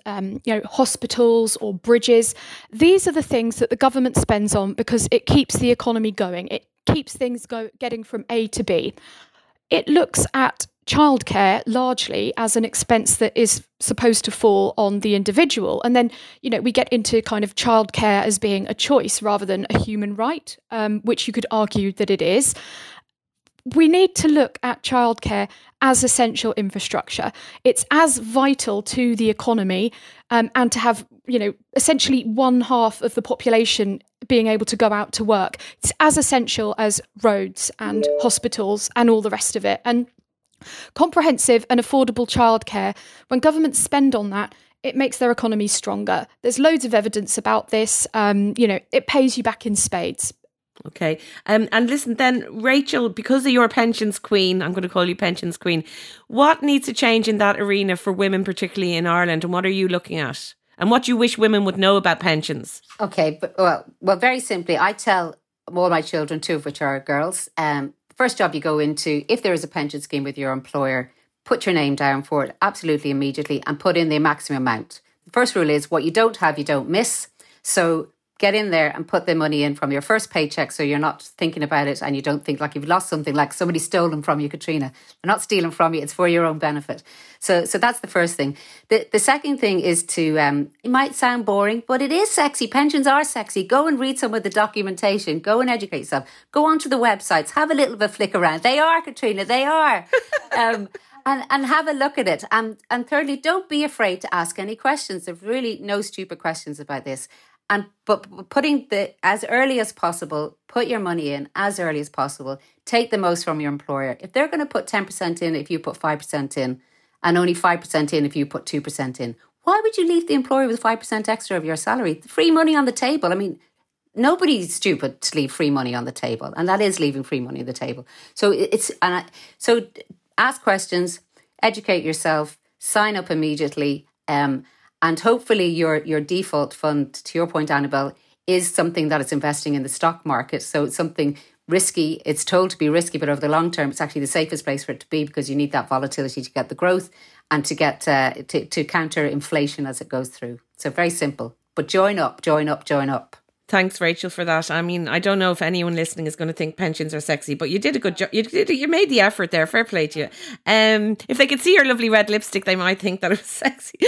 hospitals or bridges. These are the things that the government spends on because it keeps the economy going. It keeps things getting from A to B. It looks at childcare largely as an expense that is supposed to fall on the individual. And then, you know, we get into kind of childcare as being a choice rather than a human right, which you could argue that it is. We need to look at childcare as essential infrastructure. It's as vital to the economy and to have, you know, essentially 1/2 of the population being able to go out to work. It's as essential as roads and hospitals and all the rest of it. And comprehensive and affordable childcare, when governments spend on that, it makes their economy stronger. There's loads of evidence about this. It pays you back in spades. Okay. And listen then, Rachel, because of your pensions queen, I'm going to call you pensions queen, what needs to change in that arena for women, particularly in Ireland, and what are you looking at? And what do you wish women would know about pensions? Okay, well, very simply, I tell all my children, 2 of which are girls, first job you go into, if there is a pension scheme with your employer, put your name down for it absolutely immediately and put in the maximum amount. The first rule is what you don't have, you don't miss. So get in there and put the money in from your first paycheck, so you're not thinking about it and you don't think like you've lost something, like somebody's stolen from you, Katrina. They're not stealing from you, it's for your own benefit. So that's the first thing. The second thing is to, it might sound boring, but it is sexy. Pensions are sexy. Go and read some of the documentation. Go and educate yourself. Go onto the websites. Have a little bit of a flick around. They are, Katrina, they are. And have a look at it. And thirdly, don't be afraid to ask any questions. There's really no stupid questions about this. But putting as early as possible, put your money in as early as possible. Take the most from your employer. If they're going to put 10% in, if you put 5% in, and only 5% in if you put 2% in, why would you leave the employer with 5% extra of your salary? Free money on the table. I mean, nobody's stupid to leave free money on the table, and that is leaving free money on the table. So so ask questions, educate yourself, sign up immediately. And hopefully your default fund, to your point, Annabelle, is something that is investing in the stock market. So it's something risky. It's told to be risky, but over the long term, it's actually the safest place for it to be, because you need that volatility to get the growth and to get to counter inflation as it goes through. So very simple. But join up, join up, join up. Thanks, Rachel, for that. I mean, I don't know if anyone listening is going to think pensions are sexy, but you did a good job. You made the effort there. Fair play to you. If they could see your lovely red lipstick, they might think that it was sexy.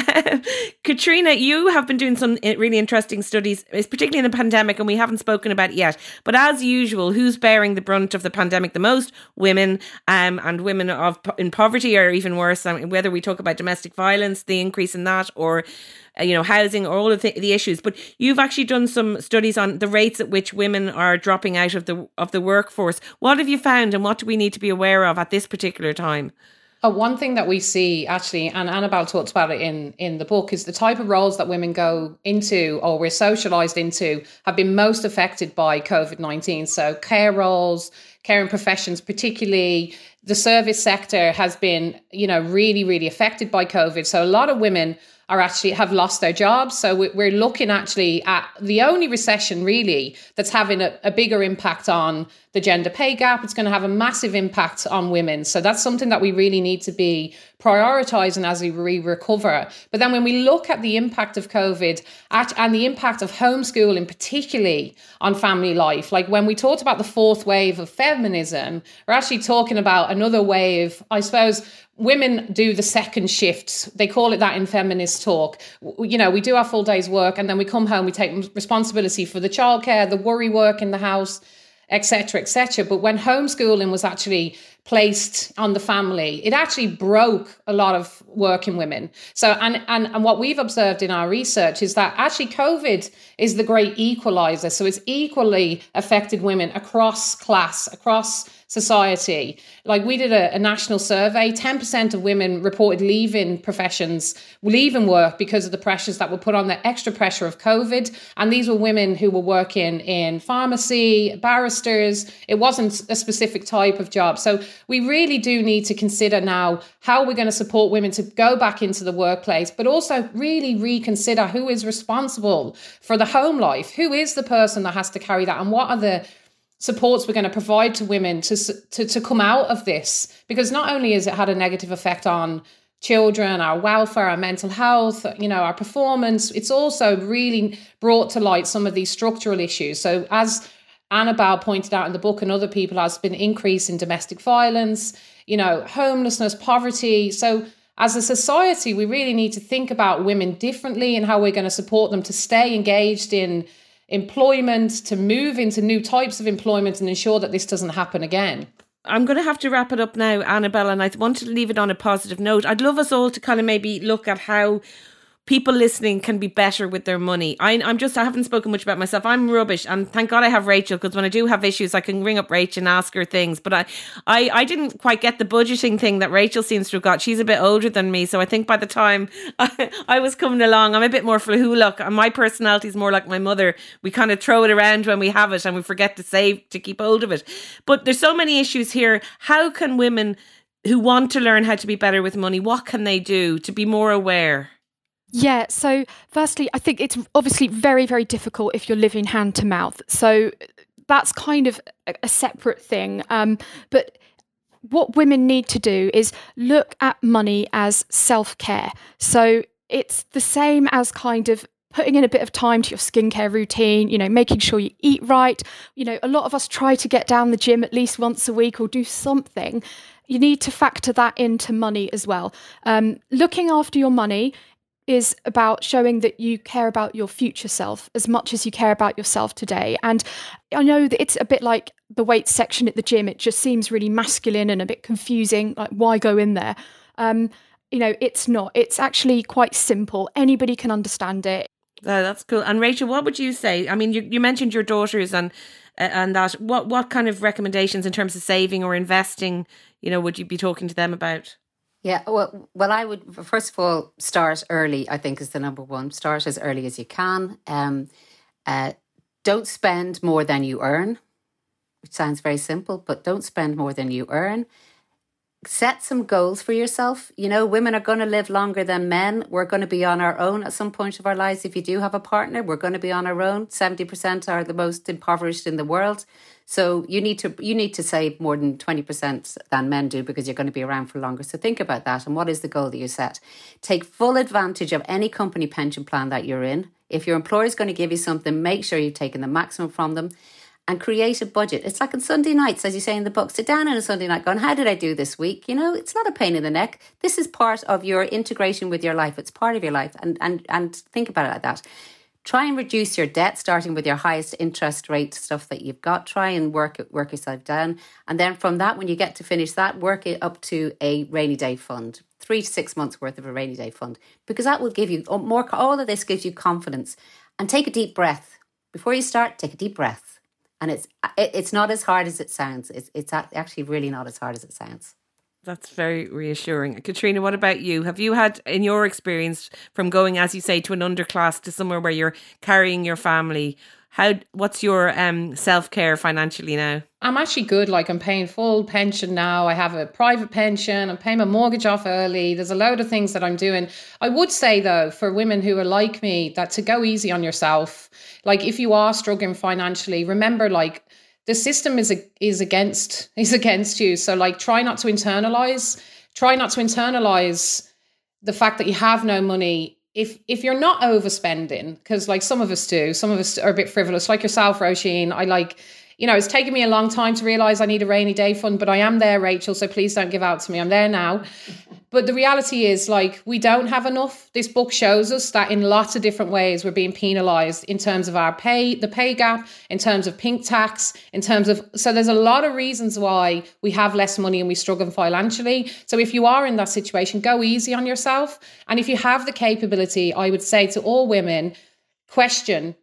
Katrina, you have been doing some really interesting studies, particularly in the pandemic, and we haven't spoken about it yet. But as usual, who's bearing the brunt of the pandemic the most? Women, and women in poverty, or even worse. I mean, whether we talk about domestic violence, the increase in that, or housing, or all of the issues. But you've actually done some studies on the rates at which women are dropping out of the workforce. What have you found, and what do we need to be aware of at this particular time? One thing that we see, actually, and Annabelle talks about it in the book, is the type of roles that women go into, or we're socialised into, have been most affected by COVID-19. So care roles, caring professions, particularly the service sector, has been, really, really affected by COVID. So a lot of women have lost their jobs. So we're looking actually at the only recession really that's having a bigger impact on the gender pay gap. It's going to have a massive impact on women. So that's something that we really need to be prioritising as we recover. But then when we look at the impact of COVID and the impact of homeschooling, particularly on family life, like when we talked about the fourth wave of feminism, we're actually talking about another wave, I suppose. Women do the second shift. They call it that in feminist talk. We do our full day's work, and then we come home, we take responsibility for the childcare, the worry work in the house, etc., etc. But when homeschooling was actually placed on the family, it actually broke a lot of working women. So, and what we've observed in our research is that actually COVID is the great equalizer. So it's equally affected women across class, across society. Like we did a national survey, 10% of women reported leaving work because of the pressures that were put on, the extra pressure of COVID. And these were women who were working in pharmacy, barristers. It wasn't a specific type of job. So we really do need to consider now how we're going to support women to go back into the workplace, but also really reconsider who is responsible for the home life. Who is the person that has to carry that, and what are the supports we're going to provide to women to come out of this? Because not only has it had a negative effect on children, our welfare, our mental health, our performance, it's also really brought to light some of these structural issues. So as Annabelle pointed out in the book, and other people, has been an increase in domestic violence, homelessness, poverty. So as a society, we really need to think about women differently and how we're going to support them to stay engaged in employment, to move into new types of employment, and ensure that this doesn't happen again. I'm going to have to wrap it up now, Annabelle, and I wanted to leave it on a positive note. I'd love us all to kind of maybe look at how people listening can be better with their money. I haven't spoken much about myself. I'm rubbish, and thank God I have Rachel, because when I do have issues, I can ring up Rachel and ask her things. But I didn't quite get the budgeting thing that Rachel seems to have got. She's a bit older than me, so I think by the time I was coming along, I'm a bit more flahooluk, and my personality is more like my mother. We kind of throw it around when we have it, and we forget to save to keep hold of it. But there's so many issues here. How can women who want to learn how to be better with money, what can they do to be more aware? Yeah, so firstly, I think it's obviously very, very difficult if you're living hand to mouth. So that's kind of a separate thing. But what women need to do is look at money as self-care. So it's the same as kind of putting in a bit of time to your skincare routine, making sure you eat right. A lot of us try to get down the gym at least once a week or do something. You need to factor that into money as well. Looking after your money is about showing that you care about your future self as much as you care about yourself today. And I know that it's a bit like the weights section at the gym. It just seems really masculine and a bit confusing. Like, why go in there? It's not. It's actually quite simple. Anybody can understand it. That's cool. And Rachel, what would you say? I mean, you mentioned your daughters and that. What kind of recommendations in terms of saving or investing, would you be talking to them about? Yeah, well, I would, first of all, start early, I think is the number one. Start as early as you can. Don't spend more than you earn, which sounds very simple, but don't spend more than you earn. Set some goals for yourself. Women are going to live longer than men. We're going to be on our own at some point of our lives. If you do have a partner, we're going to be on our own. 70% are the most impoverished in the world. So you need to save more than 20% than men do, because you're going to be around for longer. So think about that. And what is the goal that you set? Take full advantage of any company pension plan that you're in. If your employer is going to give you something, make sure you've taken the maximum from them. And create a budget. It's like on Sunday nights, as you say in the book, sit down on a Sunday night going, how did I do this week? It's not a pain in the neck. This is part of your integration with your life. It's part of your life. And think about it like that. Try and reduce your debt, starting with your highest interest rate stuff that you've got. Try and work yourself down. And then from that, when you get to finish that, work it up to a rainy day fund. 3 to 6 months worth of a rainy day fund. Because that will give you more, all of this gives you confidence. And take a deep breath. Before you start, take a deep breath. And it's not as hard as it sounds. It's actually really not as hard as it sounds. That's very reassuring. Katrina, what about you? Have you had, in your experience, from going, as you say, to an underclass to somewhere where you're carrying your family, what's your self-care financially now? I'm actually good. Like, I'm paying full pension now. I have a private pension. I'm paying my mortgage off early. There's a load of things that I'm doing. I would say, though, for women who are like me, that to go easy on yourself. Like, if you are struggling financially, remember, like, the system is against you. So, like, try not to internalize the fact that you have no money. If you're not overspending, because like some of us are a bit frivolous, like yourself, Roisin. It's taken me a long time to realize I need a rainy day fund, but I am there, Rachel. So please don't give out to me. I'm there now. But the reality is, like, we don't have enough. This book shows us that in lots of different ways we're being penalized in terms of our pay, the pay gap, in terms of pink tax, so there's a lot of reasons why we have less money and we struggle financially. So if you are in that situation, go easy on yourself. And if you have the capability, I would say to all women, question,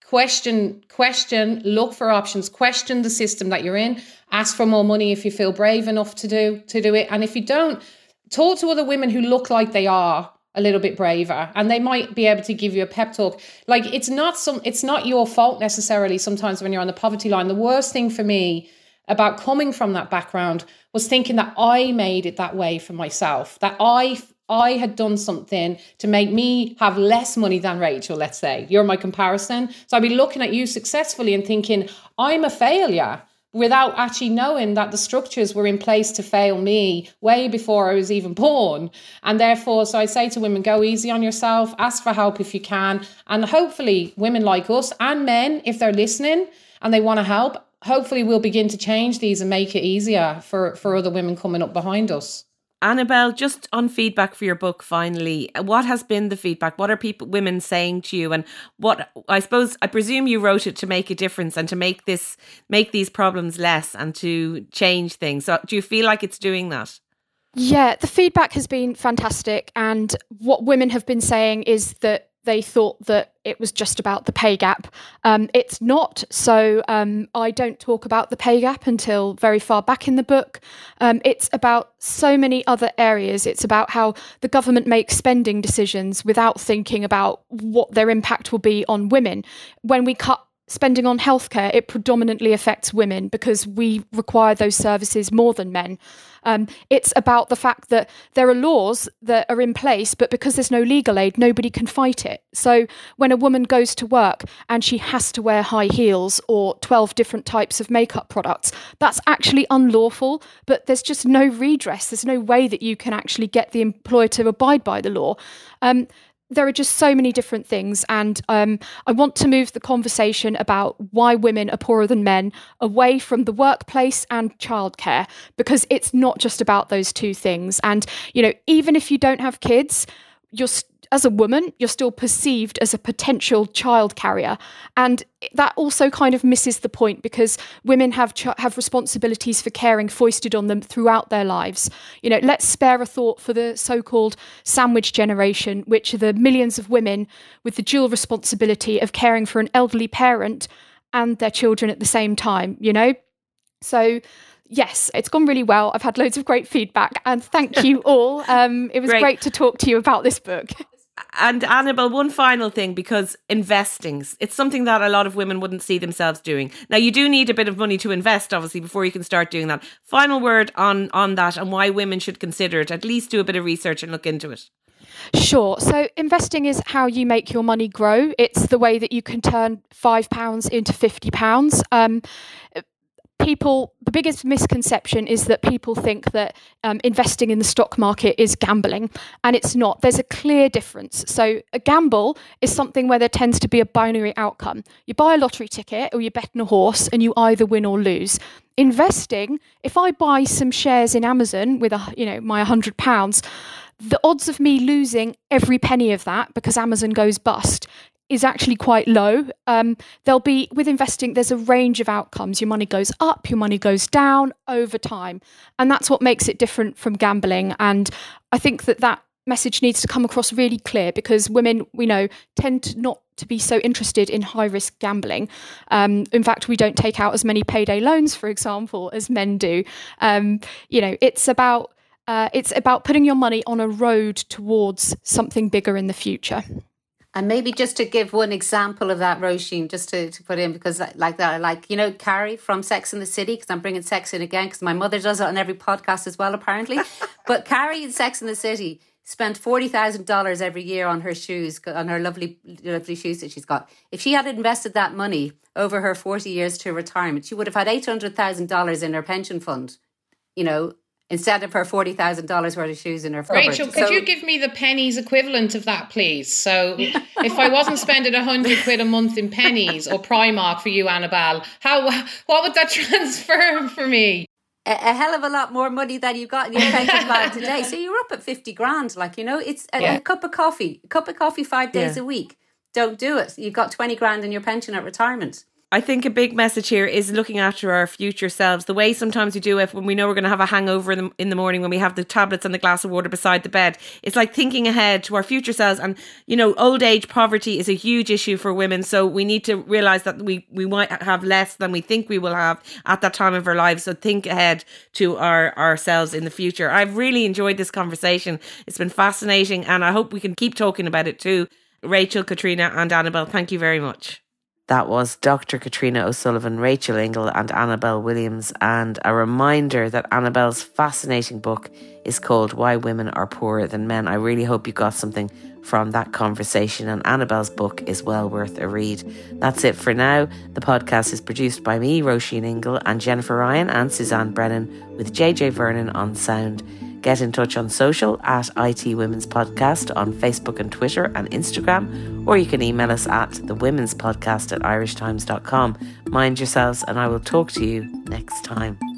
look for options, question the system that you're in, ask for more money if you feel brave enough to do it. And if you don't, talk to other women who look like they are a little bit braver, and they might be able to give you a pep talk. Like, it's not your fault necessarily sometimes when you're on the poverty line. The worst thing for me about coming from that background was thinking that I made it that way for myself, that I had done something to make me have less money than Rachel, let's say. You're my comparison. So I'd be looking at you successfully and thinking, I'm a failure, without actually knowing that the structures were in place to fail me way before I was even born. And therefore, so I say to women, go easy on yourself, ask for help if you can. And hopefully women like us, and men, if they're listening and they want to help, hopefully we'll begin to change these and make it easier for other women coming up behind us. Annabelle, just on feedback for your book, finally, what has been the feedback? What are women saying to you? And what, I presume you wrote it to make a difference and to make these problems less and to change things. So do you feel like it's doing that? Yeah, the feedback has been fantastic. And what women have been saying is that they thought that it was just about the pay gap. It's not. So I don't talk about the pay gap until very far back in the book. It's about so many other areas. It's about how the government makes spending decisions without thinking about what their impact will be on women. When we cut spending on healthcare, it predominantly affects women because we require those services more than men. It's about the fact that there are laws that are in place, but because there's no legal aid, nobody can fight it. So when a woman goes to work and she has to wear high heels or 12 different types of makeup products, that's actually unlawful, but there's just no redress. There's no way that you can actually get the employer to abide by the law. there are just so many different things. And I want to move the conversation about why women are poorer than men away from the workplace and childcare, because it's not just about those two things. And, even if you don't have kids, as a woman, you're still perceived as a potential child carrier. And that also kind of misses the point, because women have responsibilities for caring foisted on them throughout their lives. Let's spare a thought for the so-called sandwich generation, which are the millions of women with the dual responsibility of caring for an elderly parent and their children at the same time, So yes, it's gone really well. I've had loads of great feedback, and thank you all. It was great to talk to you about this book. And Annabelle, one final thing, because investing, it's something that a lot of women wouldn't see themselves doing. Now, you do need a bit of money to invest, obviously, before you can start doing that. Final word on that and why women should consider it, at least do a bit of research and look into it. Sure. So investing is how you make your money grow. It's the way that you can turn £5 into £50. The biggest misconception is that people think that investing in the stock market is gambling, and it's not. There's a clear difference. So a gamble is something where there tends to be a binary outcome. You buy a lottery ticket or you bet on a horse and you either win or lose. Investing, if I buy some shares in Amazon with my £100, the odds of me losing every penny of that because Amazon goes bust is actually quite low. With investing, there's a range of outcomes. Your money goes up, your money goes down over time. And that's what makes it different from gambling. And I think that message needs to come across really clear, because women, we know, tend not to be so interested in high-risk gambling. In fact, we don't take out as many payday loans, for example, as men do. It's about putting your money on a road towards something bigger in the future. And maybe just to give one example of that, Roisin, just to put in, because like that, I like, Carrie from Sex and the City, because I'm bringing sex in again, because my mother does it on every podcast as well, apparently. But Carrie in Sex and the City spent $40,000 every year on her shoes, on her lovely shoes that she's got. If she had invested that money over her 40 years to retirement, she would have had $800,000 in her pension fund, instead of her $40,000 worth of shoes in her cupboard. Rachel, could you give me the pennies equivalent of that, please? So if I wasn't spending £100 a month in pennies or Primark for you, Annabelle, what would that transfer for me? A hell of a lot more money than you got in your pension plan today. So you're up at 50 grand. It's a cup of coffee 5 days a week. Don't do it. You've got 20 grand in your pension at retirement. I think a big message here is looking after our future selves. The way sometimes we do it when we know we're going to have a hangover in the morning, when we have the tablets and the glass of water beside the bed. It's like thinking ahead to our future selves. And, old age poverty is a huge issue for women. So we need to realise that we might have less than we think we will have at that time of our lives. So think ahead to ourselves in the future. I've really enjoyed this conversation. It's been fascinating, and I hope we can keep talking about it too. Rachel, Katrina and Annabelle, thank you very much. That was Dr. Katrina O'Sullivan, Rachel Ingle and Annabelle Williams. And a reminder that Annabelle's fascinating book is called Why Women Are Poorer Than Men. I really hope you got something from that conversation, and Annabelle's book is well worth a read. That's it for now. The podcast is produced by me, Roisin Ingle, and Jennifer Ryan and Suzanne Brennan, with JJ Vernon on sound. Get in touch on social at IT Women's Podcast on Facebook and Twitter and Instagram, or you can email us at thewomenspodcast@irishtimes.com. Mind yourselves, and I will talk to you next time.